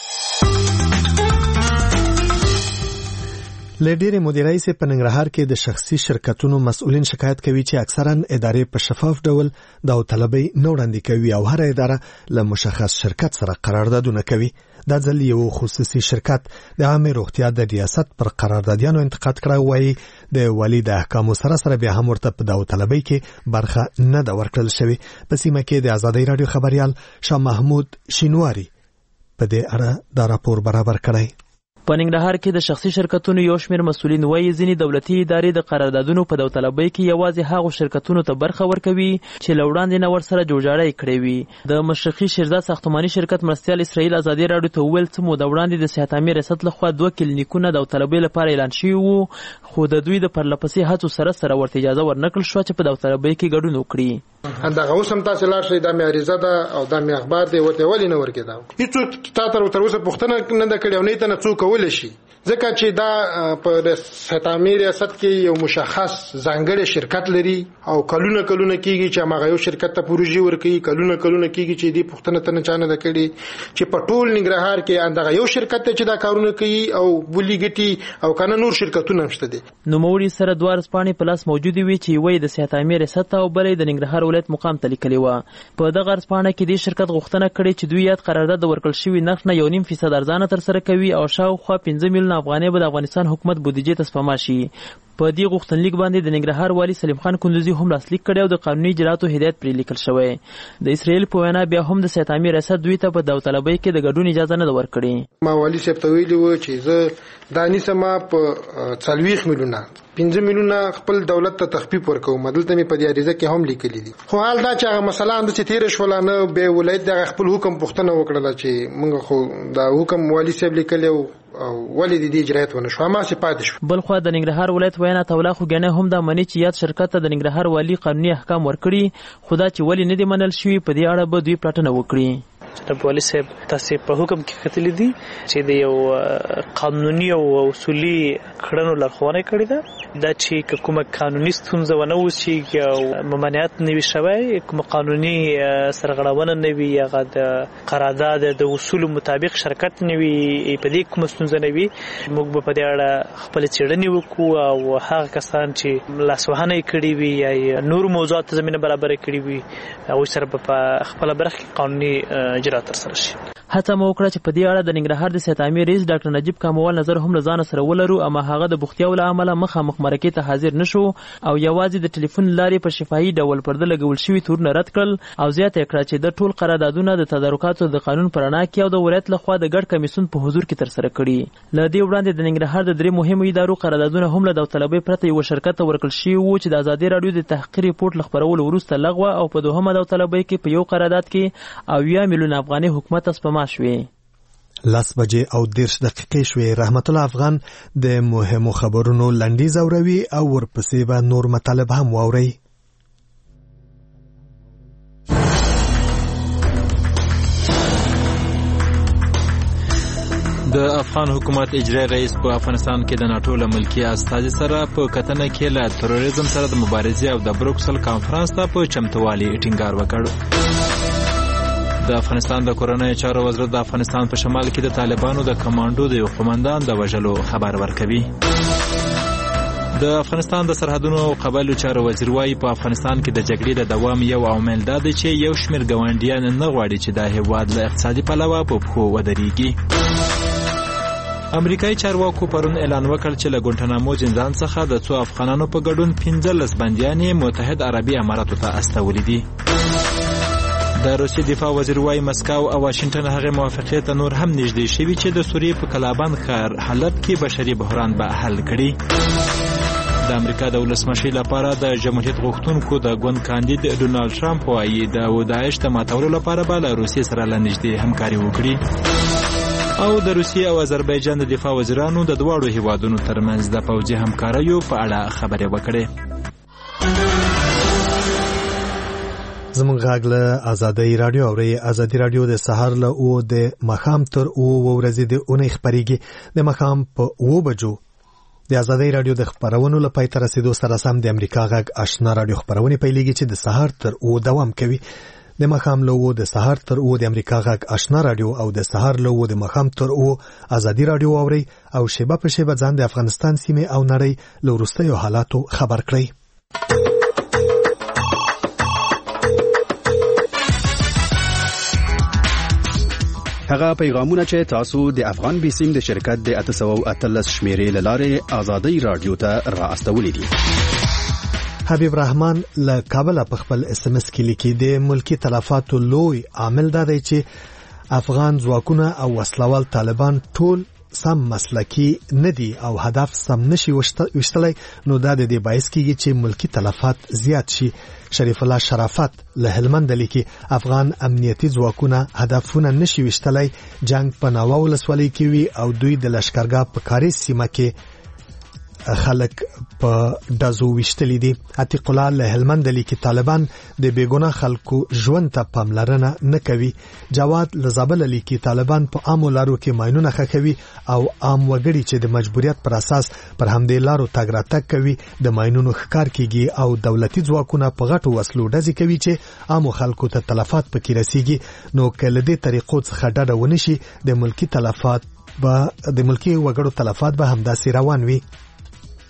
له ډېرې مدیرای سه په ننګرهار کې د شخصي شرکتونو مسؤلین شکایت کوي چې اکثرا ادارې په شفاف ډول داوطلبي نه وړاندې کوي او هر اداره له مشخص شرکت سره قراردادونه کوي. دا ځل یو خصوصي شرکت د عامه روغتیا د ریاست پر قراردادیانو انتقاد کړی وایي د والي د احکامو سره سره بیا هم ورته په داوطلبي کې برخه نه ده ورکړل شوې. په سیمه کې د آزادۍ رادیو خبريال شاه محمود شینواری په دې اړه دا راپور برابر کړی. په ننګرهار کې د شخصي شرکتونو یو شمېر مسؤلین وایي ځینې دولتي ادارې د قراردادونو په داوطلبۍ کې یوازې هغو شرکتونو ته برخه ورکوي چې له وړاندې نه ورسره جوړجاړی کړې وي. د مشرقي شیرزاد ساختماني شرکت مرستیال اسرائیل ازادي راډیو ته وویل څه موده وړاندې د صحت عامې ریاست لخوا دوه کلینیکونه داوطلبۍ لپاره اعلان شوي وو، خو د دوی د پرلپسې هڅو سره سره ورته اجازه ورنکړل شوه چې په داوطلبۍ کې ګډون وکړي. دغه اوس هم تاسو لاړ شئ، دا مې عریضه ده او دا مې اخبار دی، ورته ولې نه ورکېده؟ هیڅوک تا تر اوسه پوښتنه نه ده کړې او نه یې ته نه څوک کولی شي، ځکه چې دا په صحت عامې ریاست کې یو مشخص ځانګړی شرکت لري او کلونه کلونه کېږي چې هماغه یو شرکت ته پروژې ورکوي، کلونه کلونه کېږي چې دې پوښتنه ته نه چا نه ده کړې چې په ټول ننګرهار کې همدغه یو شرکت دی چې دا کارونه کوي او بولي ګټي او که نه نور شرکتونه هم شته دي. نوموړي سره دوه ورځپاڼې په لاس موجودې وي چې یوه یې د صحت عامې ریاست او بله یې د ننګرهار ولایت مقام ته لیکلې وه. په دغه عرضپاڼه کې دې شرکت غوښتنه کړې چې دوی یاد قرارداد د ورکړل شوي نرخ نه یو نیم فیصد ارزانه ترسره کوي او شاوخوا پنځه میلیونه افغانۍ به د افغانستان حکومت بودیجې ته سپما شي. په دې غوښتنلیک باندې د ننګرهار والي سلیم خان کندوزي هم لاسلیک کړی او د قانوني اجرااتو هدایت پرې لیکل شوی. د اسرائیل په وینا بیا هم د سید امیر اسد دوی ته په داوطلبۍ کې د ګډون اجازه نه ده ورکړې. ما والي صاحب ته ویلي وو چې زه دا نیسم په څلوېښت میلیونه پنځه میلیونه خپل دولت ته تخفیف ورکوم. دلته مې په دې عریضه کې هم لیکلي دي. خو حال دا چې هغه مسله اند چې تیر شول نه به ولایت د خپل حکم پوښتنه وکړه چې موږ خو دا حکم والي صاحب لیکلی او ولې د دې اجرایت ونه شو ما سي پاتې شو. بل خو د ننګرهار ولایت وینا تولا خو ګنه هم د منی چې یاد شرکت ته د ننګرهار والی قانوني احکام ورکړي خدا چې ولې نه دي منل شوی په دې اړه به دوی پلټنه وکړي. جناب والي صاحب تاسو په حکم کې کتلې دي چې د یو قانوني او اصولي کړنو لارښوونه کړې ده دا چې کومه قانوني ستونزه ونه وشي او ممانعت نه وي شوی کوم قانوني سرغړونه نه وي هغه د قرارداد د اصول مطابق شرکت نه وي په دې کوم ستونزه نه وي موږ به په دې اړه خپل څېړنې وکړو او هغه کسان چې لاسوهنه کړي وي یا نور موضوعات زمينه برابر کړي وي او سره په خپل برخه قانوني اجرا تر سره شي. هڅه مو وکړه چې په دې اړه د ننګرهار د سید امیر رئیس ډاکټر نجیب کاموال نظر هم له ځان سره ولرو اما هغه د بوختیاو له امله مخامخ مرکې ته حاضر نشو او یوازې د ټلیفون لارې په شفاهي ډول پرده لګول شوي تورونه رد کړل او زیاته کړه چې د ټول قراردادونه د تدارکاتو د قانون پر رڼا کې او د ولایت لخوا د ګډ کمیسیون په حضور کې تر سره کړي. له دې وړاندې د ننګرهار د درې مهمو ادارو قراردادونه هم له داوطلبۍ پرته یو شرکت ته ورکړل شوي وو چې د ازادي راډیو د تحقیق ریپورت له خپرولو وروسته لغوه او په دوهمه داوطلبۍ کې په یو قرارداد کې اویا میلیونه افغانۍ حکومت ته سپما شوې. لاس بجې او دیرش دقیقې شوې. رحمت الله افغان د مهمو خبرونو لنډیز اوروي او ورپسې به نور مطالب هم واوري. د افغان حکومت اجرایي رئیس په افغانستان کې د ناټو له ملکي استازي سره په کتنه کې له تروریزم سره د مبارزې او د بروکسل کانفرنس ته په چمتووالي ټینګار وکړ. د افغانستان د کورنۍ چارو وزارت د افغانستان په شمال کې د طالبانو د کمانډو د یو قومندان د وژلو خبر ورکوي. د افغانستان د سرحدونو او قبایلو چارو وزیر وايي په افغانستان کې د جګړې د دوام یو عامل دا دی چې یو شمېر ګاونډیان نه غواړي چې دا هېواد له اقتصادي پلوه په پښو ودرېږي. امریکایي چارواکو پرون اعلان وکړ چې له ګونټنامو زندان څخه د څو افغانانو په ګډون پنځلس بندیان متحد عربي اماراتو ته استولي دي. د روسیې دفاع وزیر وايي مسکو او واشنگټن هغه موافقې ته نور هم نږدې شوي چې د سوریې په کلابند ښار حلب کې بشري بحران به حل کړي. د امریکا د ولسمشر لپاره د جمهوریت غوښتونکو د ګوند کاندید ډونالد ټرمپ وايي د داعش د ماتولو لپاره به له روسیې سره له نږدې همکاري وکړي. او د روسیې او آذربایجان د دفاع وزیرانو د دواړو هیوادونو ترمنځ د پوځي همکاریو په اړه خبرې وکړې. زموږ غږ له ازادي رادیو او ازادي رادیو د سهار له او د مخام تر او ورځې د اونۍ خبرېږي د مخام په او بجو د ازادي رادیو د خبرونو لپاره تر رسیدو سره سم د امریکا غږ آشنا رادیو خبرونه پیلېږي چې د سهار تر او دوام کوي. د مخام له او د سهار تر او د امریکا غږ آشنا رادیو او د سهار له او د مخام تر او ازادي رادیو اوري او شیبه په شیبه ځان د افغانستان سیمه او نړۍ له وروستیو حالاتو خبر کړئ. هغه پیغامونه چې تاسو د افغان بیسیم د شرکت د اته سوه او اتلس شمیرې له لارې ازادي رادیو ته را استولې دي. حبیب رحمان له کابل په خپل اس ام اس کې لیکي د ملکی تلفاتو لوی عامل دا دی چې افغان ځواکونه او وسلوال طالبان ټول سم مسلکی ندي او هدف سم نشي وشتلای نو دا د دې باعث کیږي چې ملکی تلفات زیات شي. شریف الله شرافت له هلمند لیکي افغان امنیتي ځواکونه هدفونه نشي وشتلای جنگ په ناوه ولسوالۍ کې وي او دوی د لشکرګاه په کاري سیمه کې خلک په دازو وشتلی دي. عتیق الله له هلمند لیکي طالبان د بیګونه خلکو ژوند ته پاملرنه نه کوي. جواد لزابل لیکي طالبان په عامو لارو کې ماینونه خخوي او عام وګړي چې د مجبوریت پر اساس پر همدې لارو تګ راتګ کوي د ماینونو ښکار کیږي او دولتي ځواکونه په غټو وسلو ډزې کوي چې عامو خلکو ته تلفات پکې رسیږي. نو کله دې طریقو څخه ډډه ونشي د ملکی تلفات به د ملکی وګړو تلفات به همداسې روان وي.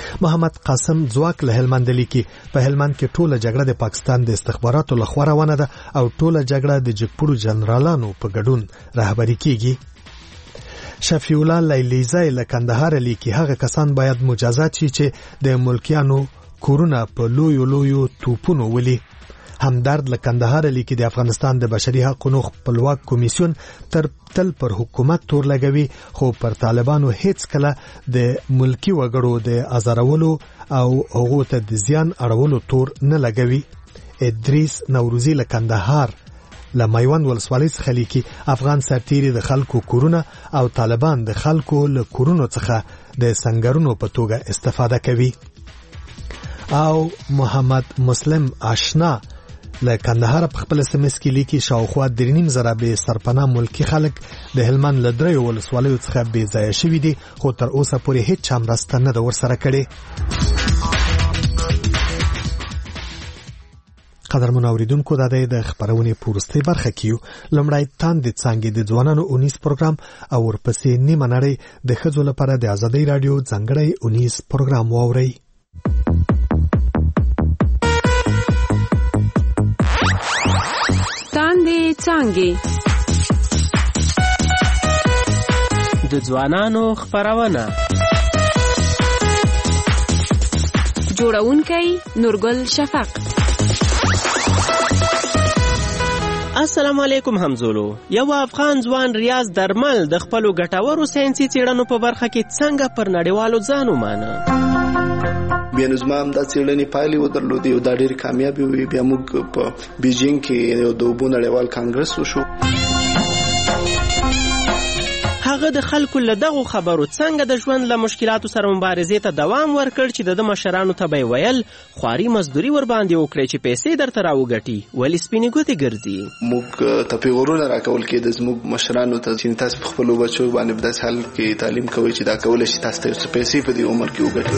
محمد قاسم ځواک له هلمند لیکي په هلمند کې ټوله جګړه د پاکستان د استخباراتو لخوا روانه ده او ټوله جګړه د جګپړو جنرالانو په ګډون رهبري کیږي. شفیع الله لیلیزای له کندهار لیکي هغه کسان باید مجازات شي چې د ملکیانو کورونه په لویو لویو توپونو ولي. همدرد له کندهار لیکي د افغانستان د بشري حقوقو خپلواک کمیسیون تر تل پر حکومت تور لګوي خو پر طالبانو هیڅ کله د ملکی وګړو د ازارولو او هغو ته د زیان اړولو تور نه لګوي. ادریس نوروزی له کندهار له میوند ولسوالۍ څخه لیکي افغان سرتیري د خلکو کورونه او طالبان د خلکو له کورونو څخه د سنگرونو په توګه استفاده کوي. او محمد مسلم آشنا له کندهار په خپل سمس کې لیکي شاوخوا درې نیم زره به سرپناه ملکی خلک د هلمند له دریو ولسوالیو څخه بې ځایه شوي دي خو تر اوسه پورې هیڅ چا مرسته نه ده ورسره کړې. قدرمن اوریدونکو دا د خبرونې په وروستۍ برخه کې یو لومړی تاندې څانګې د ځوانانو اونیس پروګرام او ورپسې نیمه نړۍ د ښځو لپاره د ازادۍ راډیو ځانګړی اونیس پروګرام واورئ. تاندې څانګې د ځوانانو خبرونه جوړونکی نورګل شفق. السلام علیکم همزولو. یو افغان ځوان ریاض درمل د خپلو ګټورو ساینسي څېړنو په برخه کې څنګه پر نړیوالو ځان ومانه. بیا نو زما هم دا څېړنې پایلې ودرلودې او دا ډېرې کامیابې وې. بیا موږ په بیجینګ کې یو د اوبو نړیوال کانګرس وشو. هغه د خلکو له دغو خبرو څنګه د ژوند له مشکلاتو سره مبارزې ته دوام ورکړ چې د مشرانو ته به ویل خواري مزدوري ور باندې وکړي چې پیسې درته راوګټي ولې سپینې ګوتې ګرځي. موږ ته پیغورونه راکول کېده زموږ مشرانو ته چې تاسو په خپلو بچو باندې په داسې حال کې تعلیم کوئ چې دا کولی شي تاسو ته څه پیسې په دې عمر کې وګټي.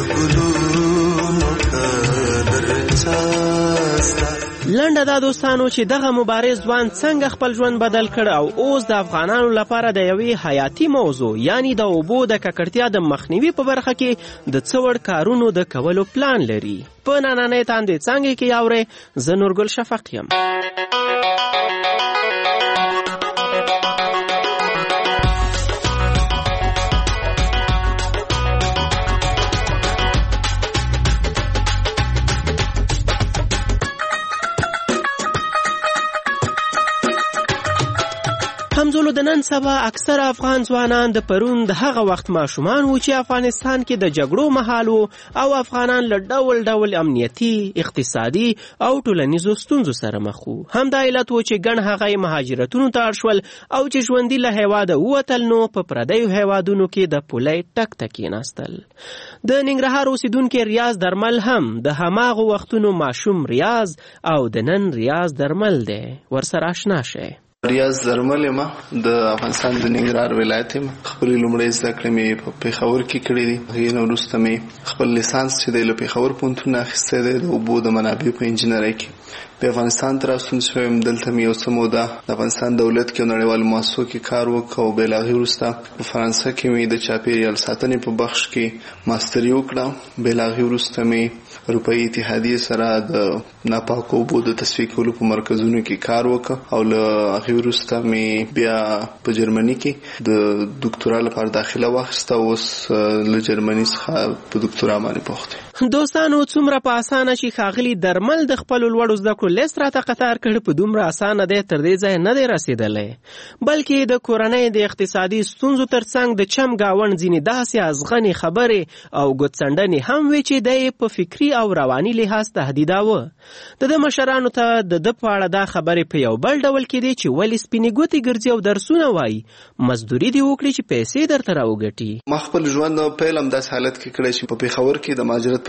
لنډه دا دوستانو چې دغه مبارز ځوان څنګه خپل ژوند بدل کړ او اوس د افغانانو لپاره د یوې حیاتي موضوع یعنی د اوبو د ککړتیا د مخنیوي په برخه کې د څه وړ کارونو د کولو پلان لري. په نننۍ تاندې څانګې کې اورئ. زه نورګل شفق یم. همزولو د نن سبا اکثر افغان ځوانان د پرون د هغه وخت ماشومان وو چې افغانستان کې د جګړو مهال وو او افغانان له ډول ډول امنیتي، اقتصادي او ټولنیزو ستونزو سره مخ وو. همدا علت وو چې ګڼ هغه یې مهاجرتونو ته اړ شول او چې ژوندي له هېواده ووتل نو په پردیو هېوادونو کې د پولۍ ټک ته کېناستل. د ننګرهار اوسیدونکي ریاض درمل هم د هماغو وختونو ماشوم ریاض او د نن ریاض درمل دی. ورسره آشنا شئ. ریاض درمل یم د افغانستان د ننګرهار ولایت یم. خپلې لومړۍ زده کړې مې په پېښور کې کړې دي. هغې نه وروسته مې خپل لیسانس چې دی له پېښور پوهنتون نه اخیستی دی د اوبو د منابعو په انجینرۍ کې. بیا افغانستان ته راستون شویم. دلته مې یو څه موده د افغانستان دولت کې او نړیوالو مؤسسو کې کار وکړ او بیا له هغې وروسته په فرانسه کې مې د چاپېریال ساتنې په بخش کې ماستري وکړه. بیا له هغې وروسته مې اروپایي اتحادیې سره د ناپاکو اوبو د تصفیې کولو په مرکزونو کې کار وکړ او له هغې وروسته مې بیا په جرمني کې د دوکتورا لپاره داخله واخیسته. اوس له جرمني څخه په دوکتورا باندې بوخت یم. دوستانو څومره په اسانه چې ښاغلي درمل د خپلو لوړو زده کړو لیست راته قطار کړ په دومره اسانه دی تر دې ځایه نه دی رسېدلی، بلکې د کورنۍ د اقتصادي ستونزو ترڅنګ د چم ګاونډ ځینې داسې ازغنې خبرې او ګوتڅنډنې هم وې چې دی په فکري او رواني لحاظ تهدیداوه. د ده مشرانو ته د ده په اړه دا خبرې په یو بل ډول کې دي چې ولې سپینې ګوتې ګرځي او درسونه وایي مزدوري دې وکړي چې پیسې درته راوګټي. ما خپل ژوند پیل هم داسې حالت کې کړی چې په پېښور کې د مهاجرت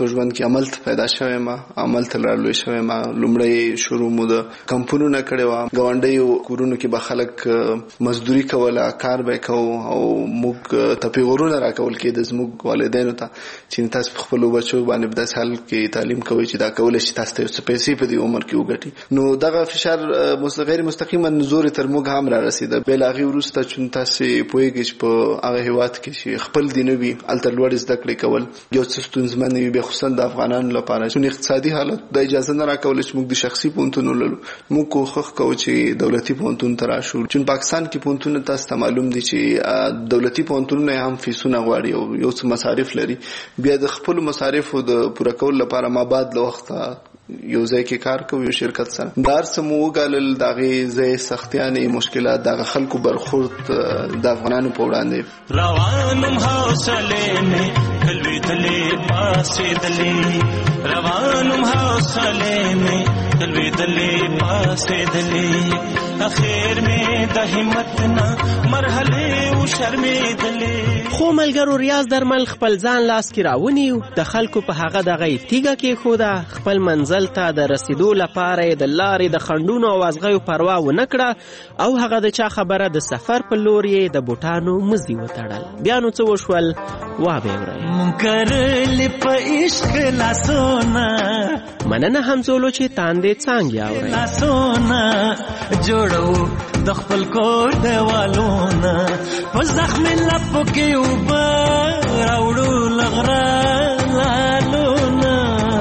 په ژوند کې عمل ته پیدا شوی ما عمل ته لړلوي شوی ما لومړی شروع مو د کمپونونه کړی و ګاونډیو کورونو کې به خلک مزدوري کوله کار به کوو او موږ ته پیغورونه راکول کېده زموږ والدینو ته چې تاسو په خپلو بچو باندې په داسې حال کې تعلیم کوئ چې دا کولی شي تاسو ته څه پیسې په دې عمر کې وګټي نو دغه فشار غیر مستقیما زور تر موږ هم را رسېده بیا له هغې وروسته چې تاسې پوهېږئ چې په هغه هېواد کې چې خپل دین وي هلته لوړې زده کړې کول یو څه ستونزمن وي بیا خصوصا د افغانانو لپاره چون اقتصادي حالت د اجازه نه راکوله چې موږ د شخصي پوهنتون ولرو موږ کوښښ کوو چې دولتي پوهنتون ته راشو چون پاکستان کې پوهنتونونه تاسو ته معلوم دي چې دولتي پوهنتونونه هم فیسونه غواړي او یو څه مصارف لري بیا د خپلو مصارفو د پوره کولو لپاره ما بعد له وخته یو ځای کې کار کوو یو شرکت سره دا هر څه مو وګالل د هغې ځای سختیانې مشکلات د هغه خلکو برخورد د افغانانو په وړاندې روانم حوصلې مې کلوېدلې پاسېدلې روانم حوصلې مې کلوېدلې پاسېدلې اخر مې د همت نه مرحلې وشرمېدلې خو ملګرو ریاض درمل خپل ځان لاس کې راونیو د خلکو په هغه دغه تیږه کېښوده خپل منزل ته د رسیدو لپاره د لارې د خنډونو او ازغیو پروا ونه کړه او هغه د چا خبره د سفر په لور یې د بوټانو مزي وتړل بیا نو څه وشول وابه ورئ منکرلې په عشق لاسونه مننه همزولو چې تاندې څانګې اورئ لاسونه جوړو د خپل کور دیوالونه په زخمي لپو کې اوبه راوړو لغره لالونه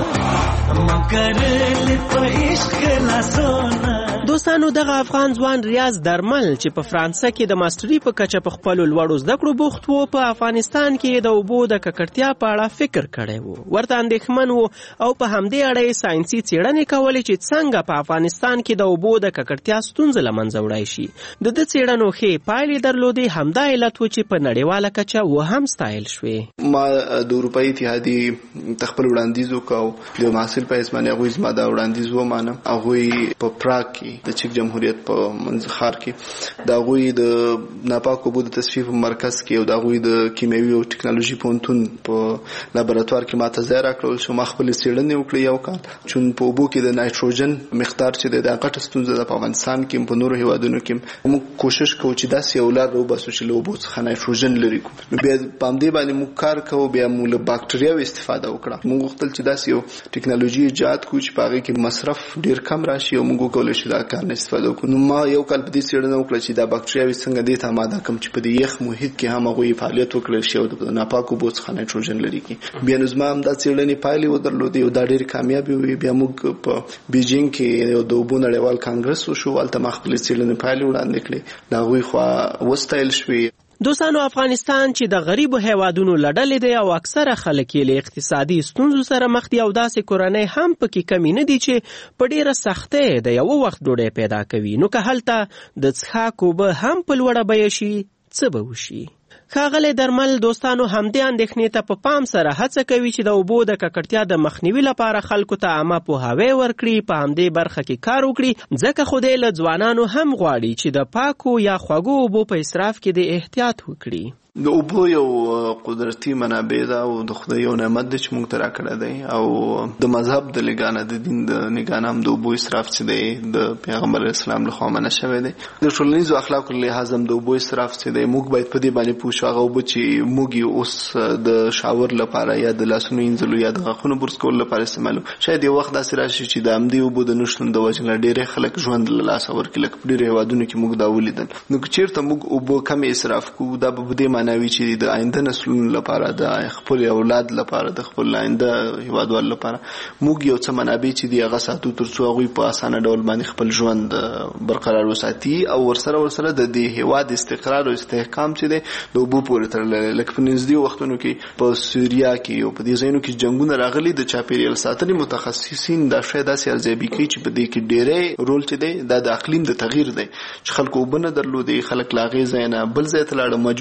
مکرلې په عشق لاسونه دوستانو دغه افغان ځوان ریاض درمل چې په فرانسه کې د ماستري په کچه په خپلو لوړو زده کړو بوخت و په افغانستان کې د اوبو د ککړتیا په اړه فکر کړی و ورته اندېښمن و او په همدې اړه یې ساینسي څېړنې کولې چې څنګه په افغانستان کې د اوبو د ککړتیا ستونزه له منځه وړی شي د ده څېړنو ښې پایلې درلودې همدا علت و چې په نړیواله کچه و هم ستایل شوې ما د اروپایي اتحادیې ته خپل وړاندیز وکړ د محصل په حیث باندې هغوی زما دا وړاندیز ومانه هغوی په پراګ کې د چک جمهوریت په منځ ښار کې د هغوی د ناپاکو اوبو د تصفیې په مرکز کې او د هغوی د کیمیاوي او ټکنالوژي پوهنتون په لابراتوار کې ماته ځای راکړل شو ما خپلې څېړنې وکړې یو کال چون په اوبو کې د نایټروجن مقدار چې دی دا غټه ستونزه ده په افغانستان کې په نورو هېوادونو کې موږ کوشش کوو چې داسې یو لار راوباسو چې له اوبو څخه نایټروجن لرې کړو نو بیا په همدې باندې موږ کار کوو بیا موږ له باکټریاوو استفاده وکړه موږ غوښتل چې داسې یو ټکنالوژي ایجاد کړو چې په هغې کې مصرف ډېر کم راشي او موږ وکولی شو دا کار نه استفاده وکړو نو ما یو کال په دې څېړنه وکړه چې دا باکټریاوې څنګه دې ته اماده کړم چې په دې یخ محیط کې هم هغوی فعالیت وکړی شي او د ناپاکو اوبو څخه نایټروجن لرې کړي بیا نو زما هم دا څېړنې پایلې ودرلودې او دا ډېرې کامیابې وې بیا موږ په بیجینګ کې د اوبو نړیوال کانګرس وشو هلته ما خپلې څېړنې پایلې وړاندې کړې د هغوی خوا وستایل شوې دوستانو افغانستان چې د غریبو هیوادونو له ډلې دی او اکثره خلک یې له اقتصادي ستونزو سره مخ دي او داسې کورنۍ هم پکې کمی نه دي چې په ډېره سختۍ د یوه وخت ډوډۍ پیدا کوي نو که هلته د څښاک اوبه هم په لوړه بیه شي څه به وشي ښاغلی درمل دوستانو همدې اندېښنې ته په پام سره هڅه کوي چې د اوبو د ککړتیا د مخنیوي لپاره خلکو ته عامه پوهاوی ورکړي په همدې برخه کې کار وکړي ځکه خو دی له ځوانانو هم غواړي چې د پاکو یا خوږو اوبو په اصراف کې د احتیاط وکړي د اوبو یو قدرتي منابع ده او د خدای یو نعمت دی چې موږ ته راکړی دی او د مذهب د لګانه د دین د نګانه هم د اوبو اسراف چې دی د پیغمبر اسلام لخوا منع شوی دی د ټولنیزو اخلاقو له لحاظه هم د اوبو اسراف چې دی موږ باید په دې باندې پوه شو هغه اوبه چې موږ اوس د شاور لپاره یا د لاسونو وینځلو یا د غاښونو برس کولو لپاره استعمالو شاید یو وخت داسې راشي چې د همدې اوبو د نشتون د وجې نه ډېری خلک ژوند له لاسه ورکړي لکه په ډېرو هېوادونو کې موږ دا ولیدل نو که چېرته موږ اوبه کمې اسراف کوو دا به په دې معنی وي چې د آینده نسلونو لپاره د خپل اولاد لپاره د خپل آینده هیوادوالو لپاره موږ یو څه منابع چې دي هغه ساتو تر څو هغوی په اسانه ډول باندې خپل ژوند برقرار وساتي او ورسره ورسره د دې هیواد استقرار او استحکام چې دی د اوبو پورې تړلی لکه په نږدې وختونو کې په سوریا کې او په دې ځایونو کې جنګونه راغلي د چاپېریال ساتنې متخصصین دا شی داسې ارزیابي کوي چې په دې کې ډېری رول چې دی دا د اقلیم د تغییر دی چې خلکو اوبه نه درلودې خلک له هغې ځای نه بل ځای ته لاړه مجبور شو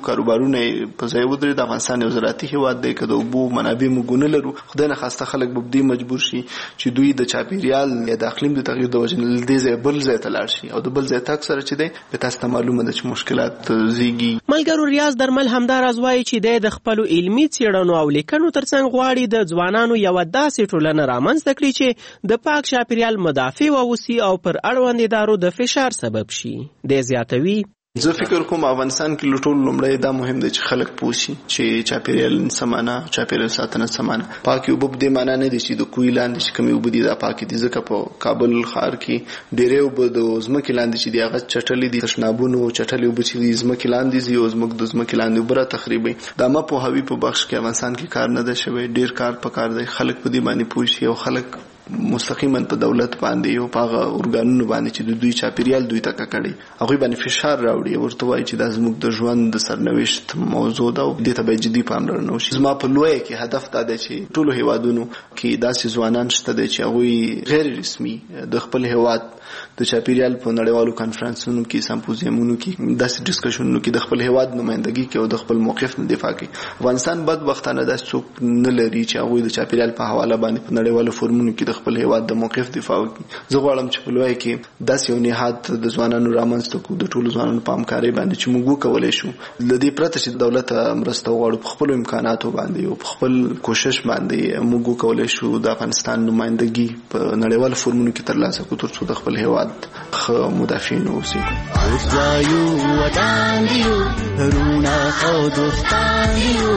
کاروبارونه په ځای ودرې. د افغانستان یو زراعتي هیواد دی، که د اوبو منابع موږ نه لرو، خدای نه خواسته خلک به دې مجبور شي چې دوی د چاپیریال یا د اقلیم د تغیر د وجې نه دې ځای بل ځای ته لاړ شي، او د بل ځای تګ سره چې دی به تاسو ته معلومه ده چې مشکلات زیږي. ملګرو ریاض درمل همدا راز وایي چې د خپلو علمي څېړنو او لیکنو ترڅنګ غواړي د ځوانانو یوه داسې ټولنه رامنځته کړي چې د پاک چاپیریال مدافع واوسي او پر اړوند ادارو د فشار سبب شي. دی زیاتوي زه فکر کوم افغانستان کې له ټولو لومړی دا مهم دی چې خلک پوه شي چې چاپیریال سمانه چاپیریال ساتنه سمانه. پاکې اوبه په دې معنا نه دي چې د کوی لاندې چې کومې اوبه دي دا پاکې دي، ځکه په کابل ښار کې ډېرې اوبه د ځمکې لاندې چې دي هغه چټلې دي، تشنابونه چټلې اوبه چې دي ځمکې لاندې ځي او زموږ د ځمکې لاندې اوبه راتخریبوي. د عامه پوهاوي په بخش کې افغانستان کې کار نه دی شوی، ډېر کار پکار دی. خلک په دې باندې پوه شي او خلک مستقیما په دولت باندې او په هغه ارګانونو باندې چې د دوی چاپیریال دوی ته ککړي هغوی باندې فشار راوړي، ورته وایي چې دا زموږ د ژوند د سرنوشت موضوع ده او دې ته باید جدي پاملرنه وشي. زما په لویه کې هدف دا دی چې ټولو هیوادونو کې داسې ځوانان شته دی چې هغوی غیر رسمي د خپل هیواد د چاپیریال په نړیوالو کانفرنسونو کې، سمپوزیمونو کې، داسې ډسکشنونو کې د خپل هیواد نمایندګي کوي او د خپل موقف نه دفاع کوي. افغانستان بدبختانه داسې څوک نه لري چې هغوی د چاپیریال په حواله باندې په نړیوالو فورمونو کې د خپل هیواد د موقف دفاع وکړي. زه غواړم چې په لویه کې داسې یو نهاد د ځوانانو رامنځته کړو، د ټولو ځوانانو په همکارۍ باندې چې موږ وکولی شو له دې پرته چې دولت مرسته وغواړو، په خپلو امکاناتو باندې او په خپل کوشش باندې موږ وکولی شو د افغانستان نمایندګي په نړیوالو فورمونو کې ترلاسه کړو تر څو د خپل هیواد ښه مدافعین واوسو. اوس وایو وطن دیو رونا او دوستان دیو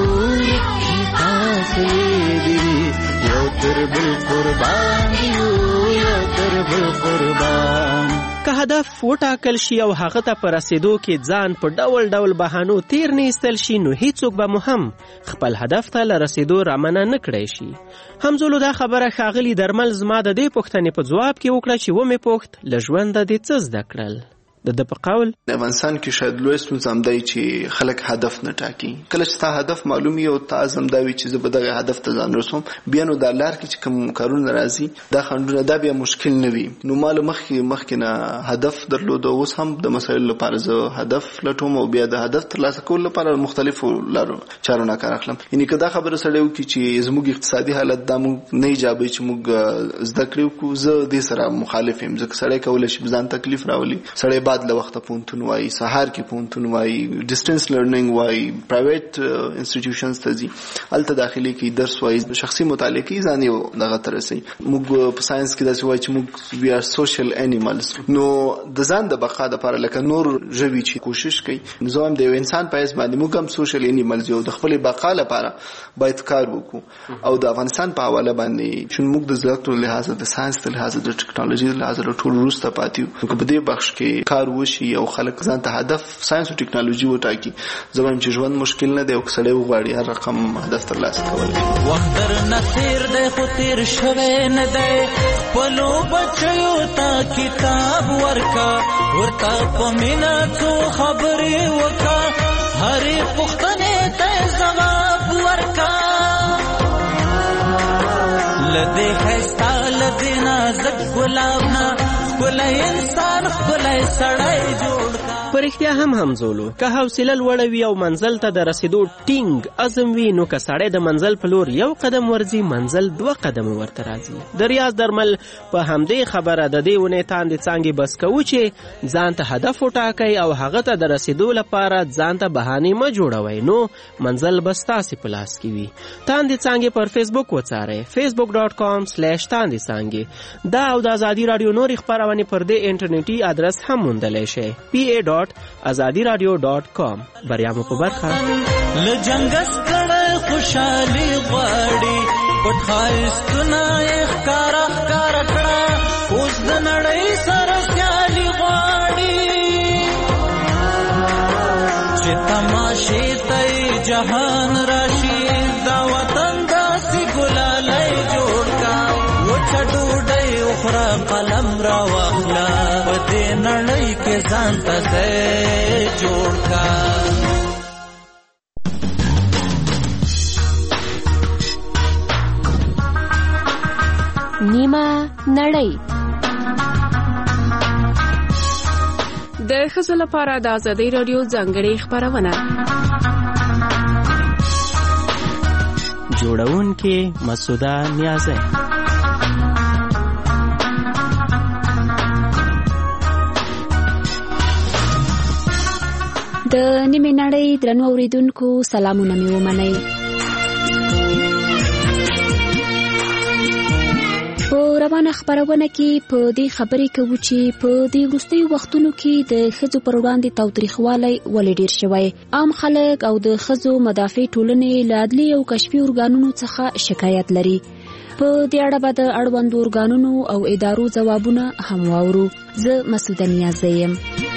تاسو دې یو تر بل قربان دیو یو تر بل قربان. که هدف وټاکل شي او هغه ته په رسیدو کې ځان په ډول ډول بهانو تیر نه ایستل شي، نو هیڅوک به مو هم خپل هدف ته له رسیدو رامنع نه کړی شي. همزولو دا خبره ښاغلي درمل زما د دې پوښتنې په ځواب کې وکړه چې ومې پوښت له ژونده دې څه زده کړل. د ده په قول د افغانستان کې شاید لوی ستونزه هم دی چې خلک هدف نه ټاکي. کله چې ستا هدف معلوم وي او تا عزم دا وي چې زه به دغه هدف ته ځان رسوم، بیا نو دا لار کې چې کوم کارونه راځي دا خنډونه دا بیا مشکل نه وي. نو ما له مخکې مخکې نه هدف درلود، اوس هم د مسایلو لپاره زه هدف لټوم او بیا د هدف ترلاسه کولو لپاره مختلفو لارو چارو نه کار اخلم. یعنې که دا خبره سړی وکړي چې زموږ اقتصادي حالت دا موږ نه ایجابوي چې موږ زده کړې وکړو، زه دې سره مخالف یم. ځکه سړی کولی شي ځان تکلیف راولي، سړی بعد له وخته پوهنتون وایي، سهار کې پوهنتون وایي، ډسټنس لرنینګ وایي، پرایویټ انسټیټیوشنز ته ځي، هلته داخلي کوي، درس وایي، شخصي مطالعه کوي، ځان یو دغه ته رسوي. موږ په ساینس کې داسې وایي چې موږ وی آر سوشل انیملز. نو د ځان د بقا دپاره لکه نور ژوي چې کوشش کوي، نو زه هم د یو انسان په حیث باندې موږ هم سوشل انیملز یو، د خپلې بقا لپاره باید کار وکړو. او د افغانستان په حواله باندې چې موږ د زده کړو لحاظه، د ساینس د لحاظه، د ټکنالوژي د لحاظه ټول وروسته پاتې یو. نو که په دې بخش کې کار وشي او خلک ځان ته هدف ساینس او ټکنالوژي وټاکي، زه وایم چې ژوند مشکل نه دی او که سړی وغواړي هر رقم هدف ترلاسه کولی. وخت درنه تېر دی خو تېر شوی نه دی، خپلو بچیو ته کتاب ورکه، ورته په مینه څو خبرې وکړه، هرې پوښتنې ته ځواب ورکه. له دې ښایسته له دې نازک ګلاب نه ښکلی انسان ښکلی سړی جوړ کا. په رښتیا هم همزولو که حوصله لوړه وي او منزل ته د رسیدو ټینګ عزم وي، نو که سړی د منزل په لور یو قدم ورځي، منزل دوه قدمه ورته راځي. د ریاض درمل په همدې خبره د دې ونې تاندې څانګې بس کوو چې ځان ته هدف وټاکئ او هغه ته د رسیدو لپاره ځان ته بهانې مه جوړوئ، نو منزل به ستاسې په لاس کې وي. تاندې څانګې پر فیسبوک وڅارئ، فیسبوک ډاټ کام سلیش تاندې څانګې. دا او د ازادي راډیو نورې خپرونې پر دې انټرنیټي ادرس هم موندلی شئ، پی ای ډاټ ازادي راډیو ډاټ کام. بریا مو په برخه. له جنګ ستړی خوشحالي غواړي، پټ ښایستونه یې ښکاره ښکاره کړه، اوس د نړۍ سره سیالي غواړي، چې تماشې ته یې جهان راشي، دا وطن داسې ګلالی جوړ کا، وچه ډوډۍ وخوره قلم را واخله، په دې نړۍ کې ځان ته ځای جوړ کا. نیمه نړۍ د ښځو لپاره د ازادۍ راډیو ځانګړې خپرونه. جوړونکې مسعوده نیازی. د نیمې نړۍ درنو اوریدونکو سلامونه مې ومنئ. په روانه خبرونه کې په دې خبرې کوو چې په دې وروستیو وختونو کې د ښځو پر وړاندې تاوتریخوالی ولې ډېر شوی. عام خلک او د ښځو مدافع ټولنې له عدلي او کشفي ارګانونو څخه شکایت لري. په دې اړه به د اړوندو ارګانونو او ادارو ځوابونه هم واورو. زه مسعوده نیازی یم.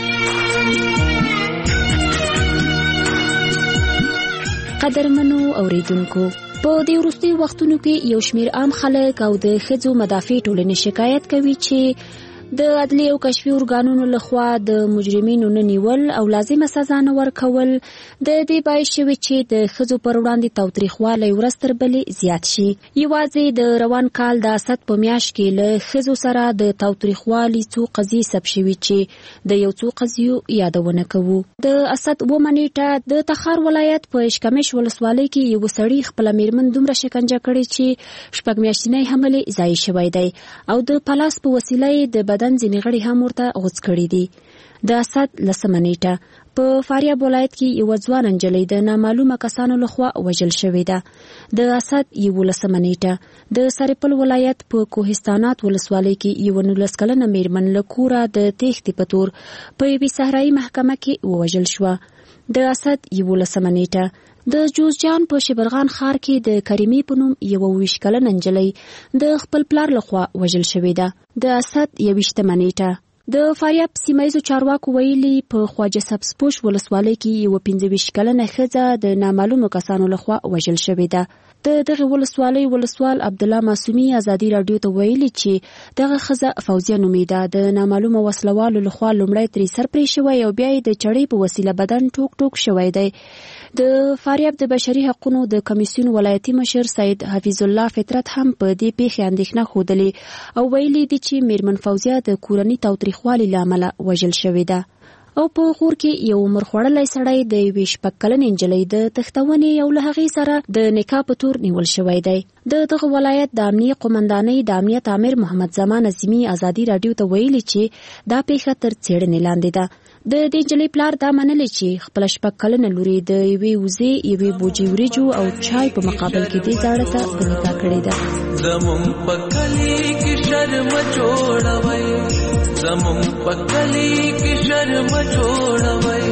قدرمنو اوریدونکو، په دې وروستیو وختونو کې یو شمېر عام خلک او د ښځو مدافع ټولنې شکایت کوي چې د عدلي او کشفي ارګانونو لخوا د مجرمینو نه نیول او لازمه سزا نه ورکول د دې باعث شوي چې د ښځو پر وړاندې تاوتریخوالی ورځ تر بلې زیات شي. یوازې د روان کال د اسد په میاشت کې له ښځو سره د تاوتریخوالي څو قضیې ثبت شوي چې د یو څو قضیو یادونه کوو. د اسد اوومه نیټه د تخار ولایت په اشکمش ولسوالۍ کې یو سړي خپله میرمن دومره شکنجه کړې چې شپږ میاشتنی حمل یې ضایع شوی دی او د پلاس په وسیله یې د بدن ځینې غړي هم ورته غوڅ کړي دي. د اسد لسمه نیټه په فاریاب ولایت کې یو ځوان نجلۍ د نامعلومه کسانو لخوا وژل شوې ده. د اسد یولسمه نیټه د سرپل ولایت په کوهستانات ولسوالۍ کې یو نولس کلنه میرمن له کوره د تېښتې په تور په یوې صحرایي محکمه کې ووژل شوه. د اسد یولسمه نیټه د جوزجان په شبرغان ښار کې د کریمې په نوم یوه اوویشت کلنه نجلۍ د خپل پلار لخوا وژل شوې ده. د اسد یویشتمه نیټه د فاریاب سیمایزو چارواکو ویلي په خواجه سبزپوش ولسوالۍ کې یوه پنځه ویشت کلنه ښځه د نامعلومو کسانو لخوا وژل شوې ده. د دغه ولسوالۍ ولسوال عبدالله معصومي ازادي راډیو ته ویلي چې دغه ښځه فوزیه نومیده د نامعلومه وسلوالو لخوا لومړی ترې سر پرې شوی او بیا یې د چړې په وسیله بدن ټوک ټوک شوی دی. د فاریاب د بشري حقوقو د کمیسیون ولایتي مشر سید حفیظ الله فطرت هم په دې پیښې اندېښنه ښودلې او ویلي دي چې میرمن فوزیه د کورني تاوتریخوالي له امله وژل شوې ده. او په غور کې یو عمر خوړلی سړی د یوې شپږ کلنې نجلۍ د تښتونې او له هغې سره د نکاح په تور نیول شوی دی. د دغه ولایت د امنیه قومندانۍ د امنیت امیر محمد زمان عظیمي ازادي راډیو ته ویلي چې دا پیښه تر څېړنې لاندې ده. د دې نجلۍ پلار دا منلې چې خپله شپږ کلنه لورې د یوې وزې یوې بوجۍ وریجو او چای په مقابل کې دې زاړه ته د نکاح کړې ده. زمونږ په کلي کې شرم جوړوئ، زمونږ په کلي کې شرم جوړوئ.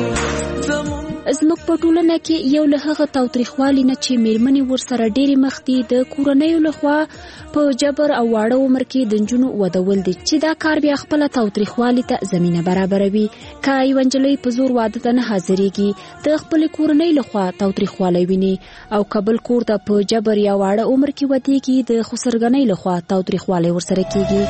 زموږ په ټولنه کې یو له هغه تاوتریخوالي نه چې میرمنې ورسره ډېرې مخ دي د کورنیو لخوا په جبر او واړه عمر کې د نجونو ودول دي چې دا کار بیا خپله تاوتریخوالي ته زمینه برابروي. که یوه نجلۍ په زور واده ته نه حاضرېږي د خپلې کورنۍ لخوا تاوتریخوالی ویني او که بل کور ته په جبر یا واړه عمر کې ودېږي د خسرګنۍ لخوا تاوتریخوالی ورسره کېږي.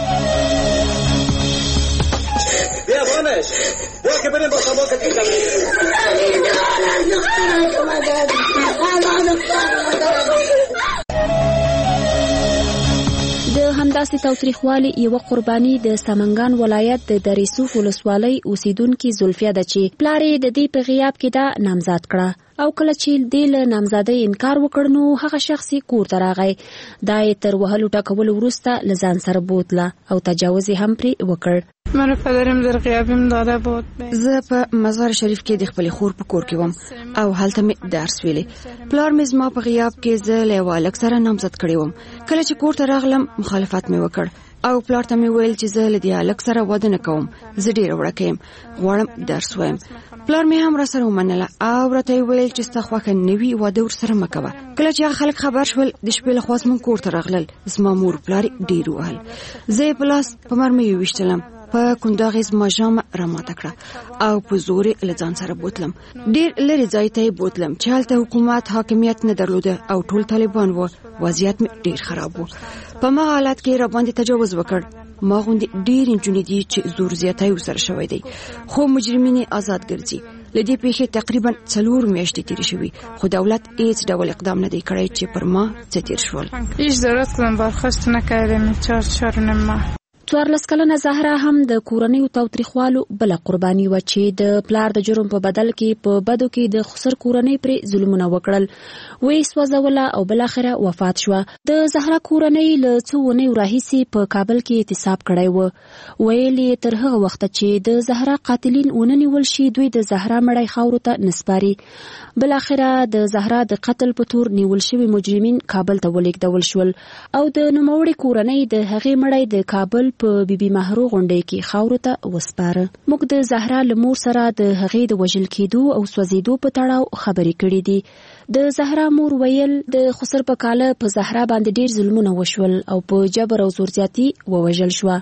د همداسې تاوتریخوالي یوه قرباني د سمنګان ولایت د دریسوف ولسوالۍ اوسیدونکې زلفیه ده چې پلار یې د دې په غیاب کې دا نامزاد کړه او کله چې دې له نامزادۍ انکار وکړ نو هغه شخص یې کور ته راغی. دا یې تر وهلو ټکولو وروسته له ځان سره بوتله او تجاوز یې هم پرې وکړ. من پدرم در غیابم داده بود. زه په مزار شریف کې د خپل خور په کور کې وم او هلته مې درس ویلې. پلار مې زما په غیاب کې زه له یو هلک سره نامزد کړی وم. کله چې کور ته راغلم مخالفت مې وکړ او پلار ته مې ویل چې زه له دې هلک سره واده نه کوم، زه ډېره وړکه یم، غواړم درس وایم. پلار مې هم را سره ومنله او راته یې ویل چې ستا خوښه نه وي واده ورسره مه کوه. کله چې هغه خلک خبر شول د شپې لخوا زموږ کور ته راغلل. زما مور پلار یې ډېر ووهل. زه یې په لاس په مرمیو ویشتلم، په کنداغې زما ژامه راماته کړه او په زور یې له ځان سره بوتلم. ډېر لرې ځای ته یې بوتلم چې هلته حکومت حاکمیت نه درلوده او ټول طالبان وو. وضعیت مې ډېر خراب و. په مغه حالت کې راباندې تجاوز وکړ. ما غوندې ډېر نجونې دي چې زور زیاتی ورسره شوی دی، خو مجرمین آزاد ګرځي. له دې پیښې تقریبا څلور میاشتې تېرې شوي خو دولت هیڅ ډول اقدام نه دی کړی چې پر ما څه تېر شول. هیچ دولت کدام برخواست نکردیم چهار چهار ما. څوارلس کلنه زهرا هم د کورنیو تاوتریخوالو بله قرباني وه چې د پلار د جرم په بدل کې په بدو کې د خسر کورنۍ پرې ظلمونه وکړل، ویې سوځوله او بالاخره وفات شوه. د زهرا کورنۍ له څو اونیو راهیسې په کابل کې اعتصاب کړی و. ویل یې تر هغه وخته چې د زهرا قاتلین ونه نیول شي دوی د زهرا مړی خاورو ته نه سپاري. بالاخره د زهرا د قتل په تور نیول شوي مجرمین کابل ته ولېږدول شول او د نوموړې کورنۍ د هغې مړی د کابل په بیبي مهرو غونډۍ کې خاورو ته وسپاره. موږ د زهرا له مور سره د هغې د وژل کېدو او سوځېدو په تړاو خبرې کړې دي. د زهرا مور ویل د خسر په کاله په زهرا باندې ډېر ظلمونه وشول او په جبر او زور زیاتي ووژل شوه.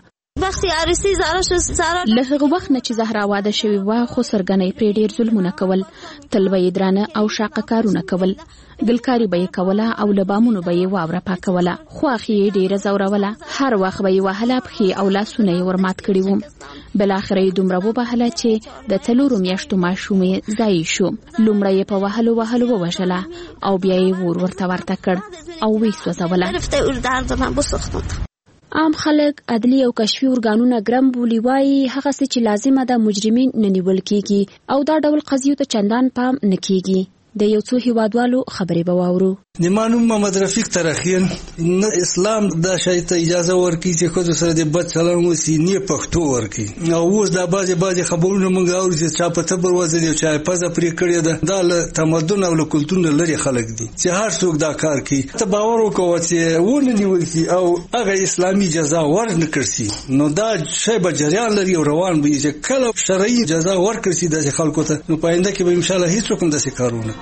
له هغه وخت نه چې زهرا واده شوې وه خسر ګنی پرې ډېر ظلمونه کول، تل به یې درانه او شاقه کارونه کول، ګلکاري به یې کوله او له بامونو به یې واوره پاکوله، خواښې یې ډېره ځوروله، هر وخت به یې وهله، پښې او لاسونه یې ورمات کړي وو. بالاخره یې دومره وبهله چې د څلورو میاشتو ماشوم یې ضایع شو. لومړی یې په وهلو وهلو ووژله او بیا یې ور ورته ورته کړ او ویې سوځوله. عام خلک عدلي او کشفي ارګانونه ګرم بولي، وایي هغسې چې لازمه ده مجرمین نه نیول کیږي او دا ډول قضیو ته چندان پام نه کیږي. د یو څو هیوادوالو خبرې به واورو. نمانوم محمد رفیق ترخین نه اسلام دا شای ته اجازه ورکړي چې خود سره د بد چلن وسی نه پښتو ورکړي. او اوس دا بعضی بعضی خبرونه مونږ اورو چې چا په تبر وځي او چا په ځ پرې کړی ده. دا له تمدن او له کلتور لري خلک دي چې هر څوک دا کار کوي. ته باور وکړه چې ونه نیول شي او هغه اسلامي جزا ورنه کړسي نو دا شی به جریان لري او روان وي چې کله شرعي جزا ورکړسي د خلکو ته نو پاینده کې به ان شاء الله هیڅ کوم داسې کارونه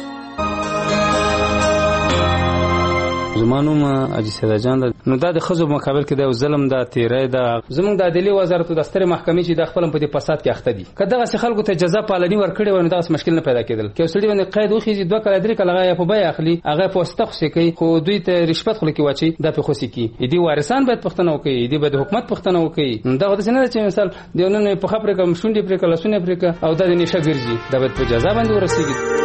زمانو ما اجي سیدا جان نو دا د خزو مقابل کې د ظلم دا تیرې دا زمونږ د عدالت وزارت د ستر محکمې چې د خپل په دې فساد کې اخته دي کله چې خلکو ته جزا پالني ورکړي ونه دا مشکل نه پیدا کېدل کې وسړي باندې قید وخی دوه کله درې کله غیا په بیا اخلي هغه په واستخصي کوي خو دوی ته رشوت خلک واچي د په خوسي کې دي وارثان باید پښتنه وکړي دي به د حکومت پښتنه وکړي دا د سینې چې مثال دیونه په خبره کوم شونډې پر کله سونه پر او د نشه ګرځي دا به په جزا باندې ورسیږي.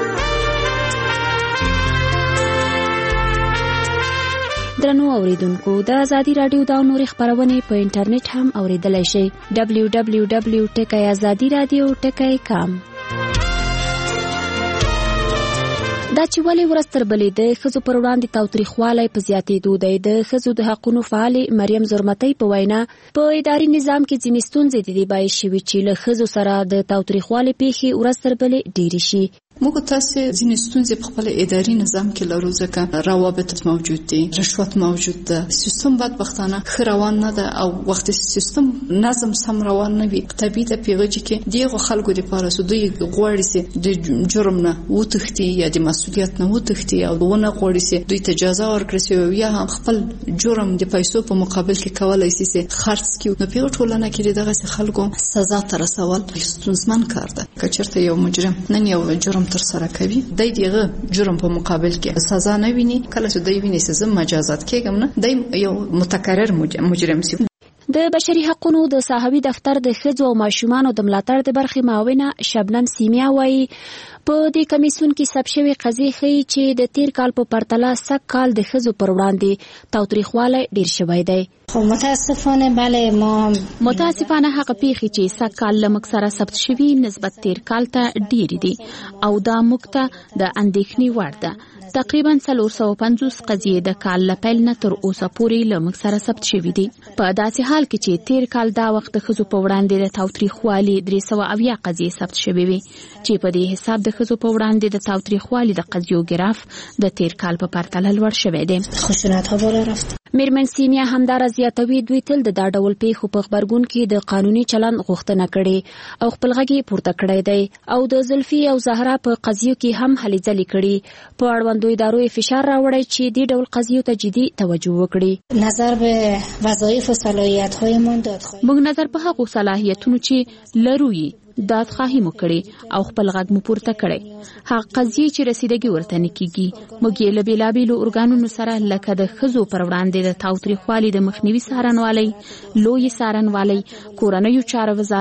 درنو اوریدونکو د آزادی رادیو دا نوري خبرونه په انټرنیټ هم اوریدلای شئ دبلیو دبلیو دبلیو ډاٹ آزادی رادیو ډاٹ کام. دا چې ولې ورستر بلې د ښځو پر وړاندې تاوتریخوالی په زیاتېدو دی. د ښځو د حقونو فعالې مریم زرمتۍ په وینا په اداري نظام کې ځینې ستونزې د دې باعث شوي چې له ښځو سره د تاوتریخوالي پیښې ورستر بلې ډېرې شي. موږ تاسو ځینې ستونزې په خپل اداري نظام کې لرو ځکه روابط موجود دي، رشوت موجود ده، سیستم بدبختانه ښه روان نه ده او وخت سیستم نظم سم روان نه وي. طبیعي ده پیغه چې دغه خلکو لپاره سو دوی غواړي چې د جرم نه وتښتي یا د مسؤلیت نه وتښتي او ونه غواړي چې دوی ته جزا ورکړي او یا هم خپل جرم د پیسو په مقابل کې کولای شي چې خرڅ کړي. نو پیغه ټولنه کې دغه خلکو سزا تر رسول ستونزمن کار ده. کچرته یو مجرم نن یو جرم تر سره کوي دای دیغه جرم په مقابل کې سزا نه ویني کله چې دای ویني سزا مجازات کېږم نه دای یو متکرر مجرم سي. د بشري حقوقو د صحابي دفتر د ښځو او ماشومانو د ملاتړ د برخې معاونه شبنم سیمیا وایي په دې کمیسیون کې ثبت شوی قضیې ښیي چې د تیر کال په پرتله سږ کال د ښځو پر وړاندې تاوتریخوالی ډیر شوی دی. خو متاسفانه بله ما متاسفانه هغه پیښې چې سږ کال له موږ سره ثبت شوي نسبت تیر کال ته ډېرې دي او دا موږ ته د اندېښنې وړ ده. تقریبا څلور سوه پنځوس قضیې د کال له پیل نه تر اوسه پورې له موږ سره ثبت شوي دي. په داسې حال کې چې تیر کال دا وخت د ښځو په وړاندې د تاوتریخوالي درې سوه اویا قضیې ثبت شوي وي چې په دې حساب د ښځو په وړاندې د تاوتریخوالي د قضیو ګراف د تیر کال په پرتله لوړ شوی دی. خشونت‌ها بالا رفت. میرمن سیمیا همدارا زیاتوي دوی تل د دا ډول پیښو په خبرګون کې د قانوني چلند غوښتنه کړې او خپل غږ پورته کړی دی او د زلفي او زهرا په قضیو کې هم هلې ځلې کړي. په اړوندو ادارو فشار راوړی چې دې ډول قضیو ته جدي توجه وکړي. نظر به وظایف و صلاحیت‌هایمان دادخواهی موږ نظر په هغو صلاحیتونو چې لرو یې دادخواهی مو کړې او خپل غږ مو پورته کړی. هغه قضیې چې رسیدګي ورته نه کیږي موږ یې له بېلابېلو ارګانونو سره لکه د ښځو پر وړاندې د تاوتریخوالي د مخنیوي څارنوالۍ، لوی څارنوالۍ، کورنیو چارو وزارت،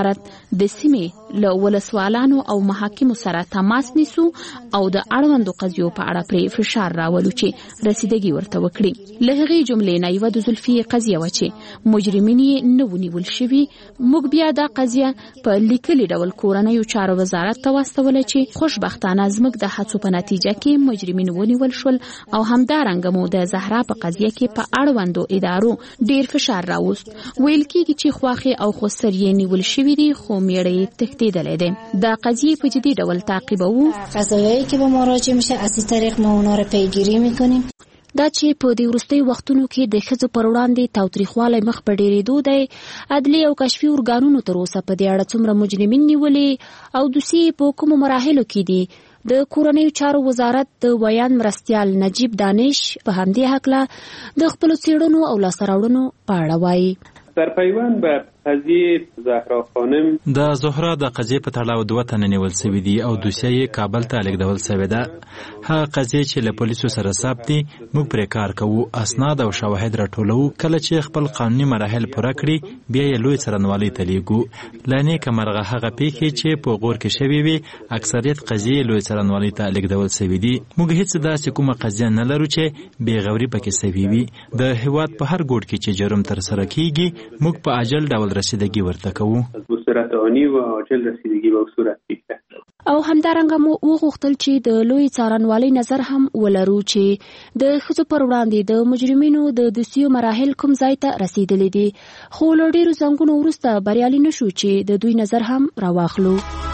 د سیمې له ولسوالانو او محاکمو سره تماس نیسو او د اړوندو قضیو په اړه پرې فشار راولو چې رسیدګي ورته وکړي. له هغې جملې نه یوه د زلفي قضیه وه چې مجرمین یې نه ونیول شوي. موږ بیا دا قضیه په لیکلي ډول کورنیو چارو وزارت ته واستوله چې خوشبختانه زموږ د هڅو په نتیجه کې مجرمین ونیول شول او همدارنګه مو د زهرا په قضیه کې په اړوندو ادارو ډیر فشار راوست. ویل کېږي چې خواښې او خسر یې نیول شوي دي خو میړه یې تښتېدلی دی. دا قضیې په جدي ډول تعقیبوو. قضایایی که به ما راجع میشه از این طریق ما اونا رو پیگیری میکنیم. دا چې په دې وروستیو وختونو کې د ښځو پر وړاندې تاوتریخوالی مخ په ډېرېدو دی. عدلي او کشفي ارګانونو تر اوسه په دې اړه څومره مجرمین نیولي او دوسیې په کومو مراحلو کې دي. د کورنیو چارو وزارت د ویان مرستیال نجیب دانش په همدې هکله د خپلو څېړنو او لاسته راوړنو په اړه وایي. در پیوند به قضیه زهرا خانم د زهرا د قضیې په تړاو دوه تنه نیول شوي دي او دوسیه یې کابل ته لیږدول شوې ده. هغه قضیې چې له پولیسو سره ثبت دي موږ پرې کار کوو، اسناد او شواهد راټولوو. کله چې خپل قانوني مراحل پوره کړي بیا یې لوی څارنوالۍ ته لیږو. له نیکه مرغه هغه پیښې چې په غور کې شوې وي اکثریت قضیې لوی څارنوالۍ ته لیږدول شوي دي. موږ هیڅ داسې کومه قضیه نه لرو چې بې غوري پکې شوې وي. د هېواد په هر ګوټ کې چې جرم ترسره کیږي موږ په عاجل ډول رسیدګي ورته کوو. بصورت آنی و عاجل رسیدگی به صورت دیگه. او همدارنګه مو وغوښتل چې د لوی څارنوالۍ نظر هم ولرو چې د ښځو پر وړاندې د مجرمینو د دوسیو مراحل کوم ځای ته رسیدلي دي. خو له ډېرو زنګونو وروسته بریالي نه شو چې د دوی نظر هم راواخلو.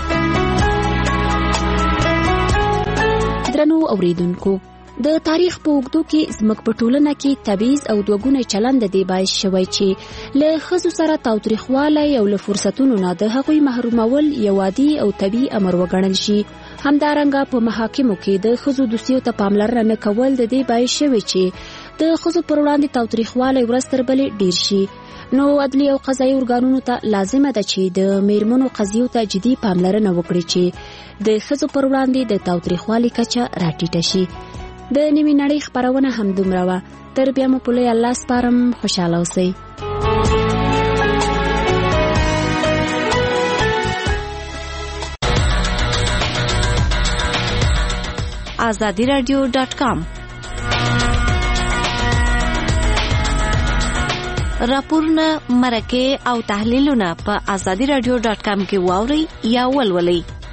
درنو اوریدونکو، د تاریخ په اوږدو کې زموږ په ټولنه کې تبعیض او دوګونی چلند د دې باعث شوی چې له ښځو سره تاوتریخوالی او له فرصتونو نه د هغوی محرومول یو عادي او طبیعي امر وګڼل شي. همدارنګه په محاکمو کې د ښځو دوسیو ته پاملرنه نه کول د دې باعث شوی چې د ښځو پر وړاندې تاوتریخوالی ورځ تر بلې ډیر شي. نو عدلي او قضایي ارګانونو ته لازمه ده چې د میرمنو قضیو ته جدي پاملرنه وکړي چې د ښځو پر وړاندې د تاوتریخوالي کچه راټیټه شي. د نیمې نړۍ خپرونه هم دومره وه. تر بیا مو په لوی الله سپارم. خوشحاله اوسئ. آزادی رادیو ډاټ کام راپورونه، مرکې او تحلیلونه په آزادی رادیو ډاټ کام کې واورئ یا ولولئ.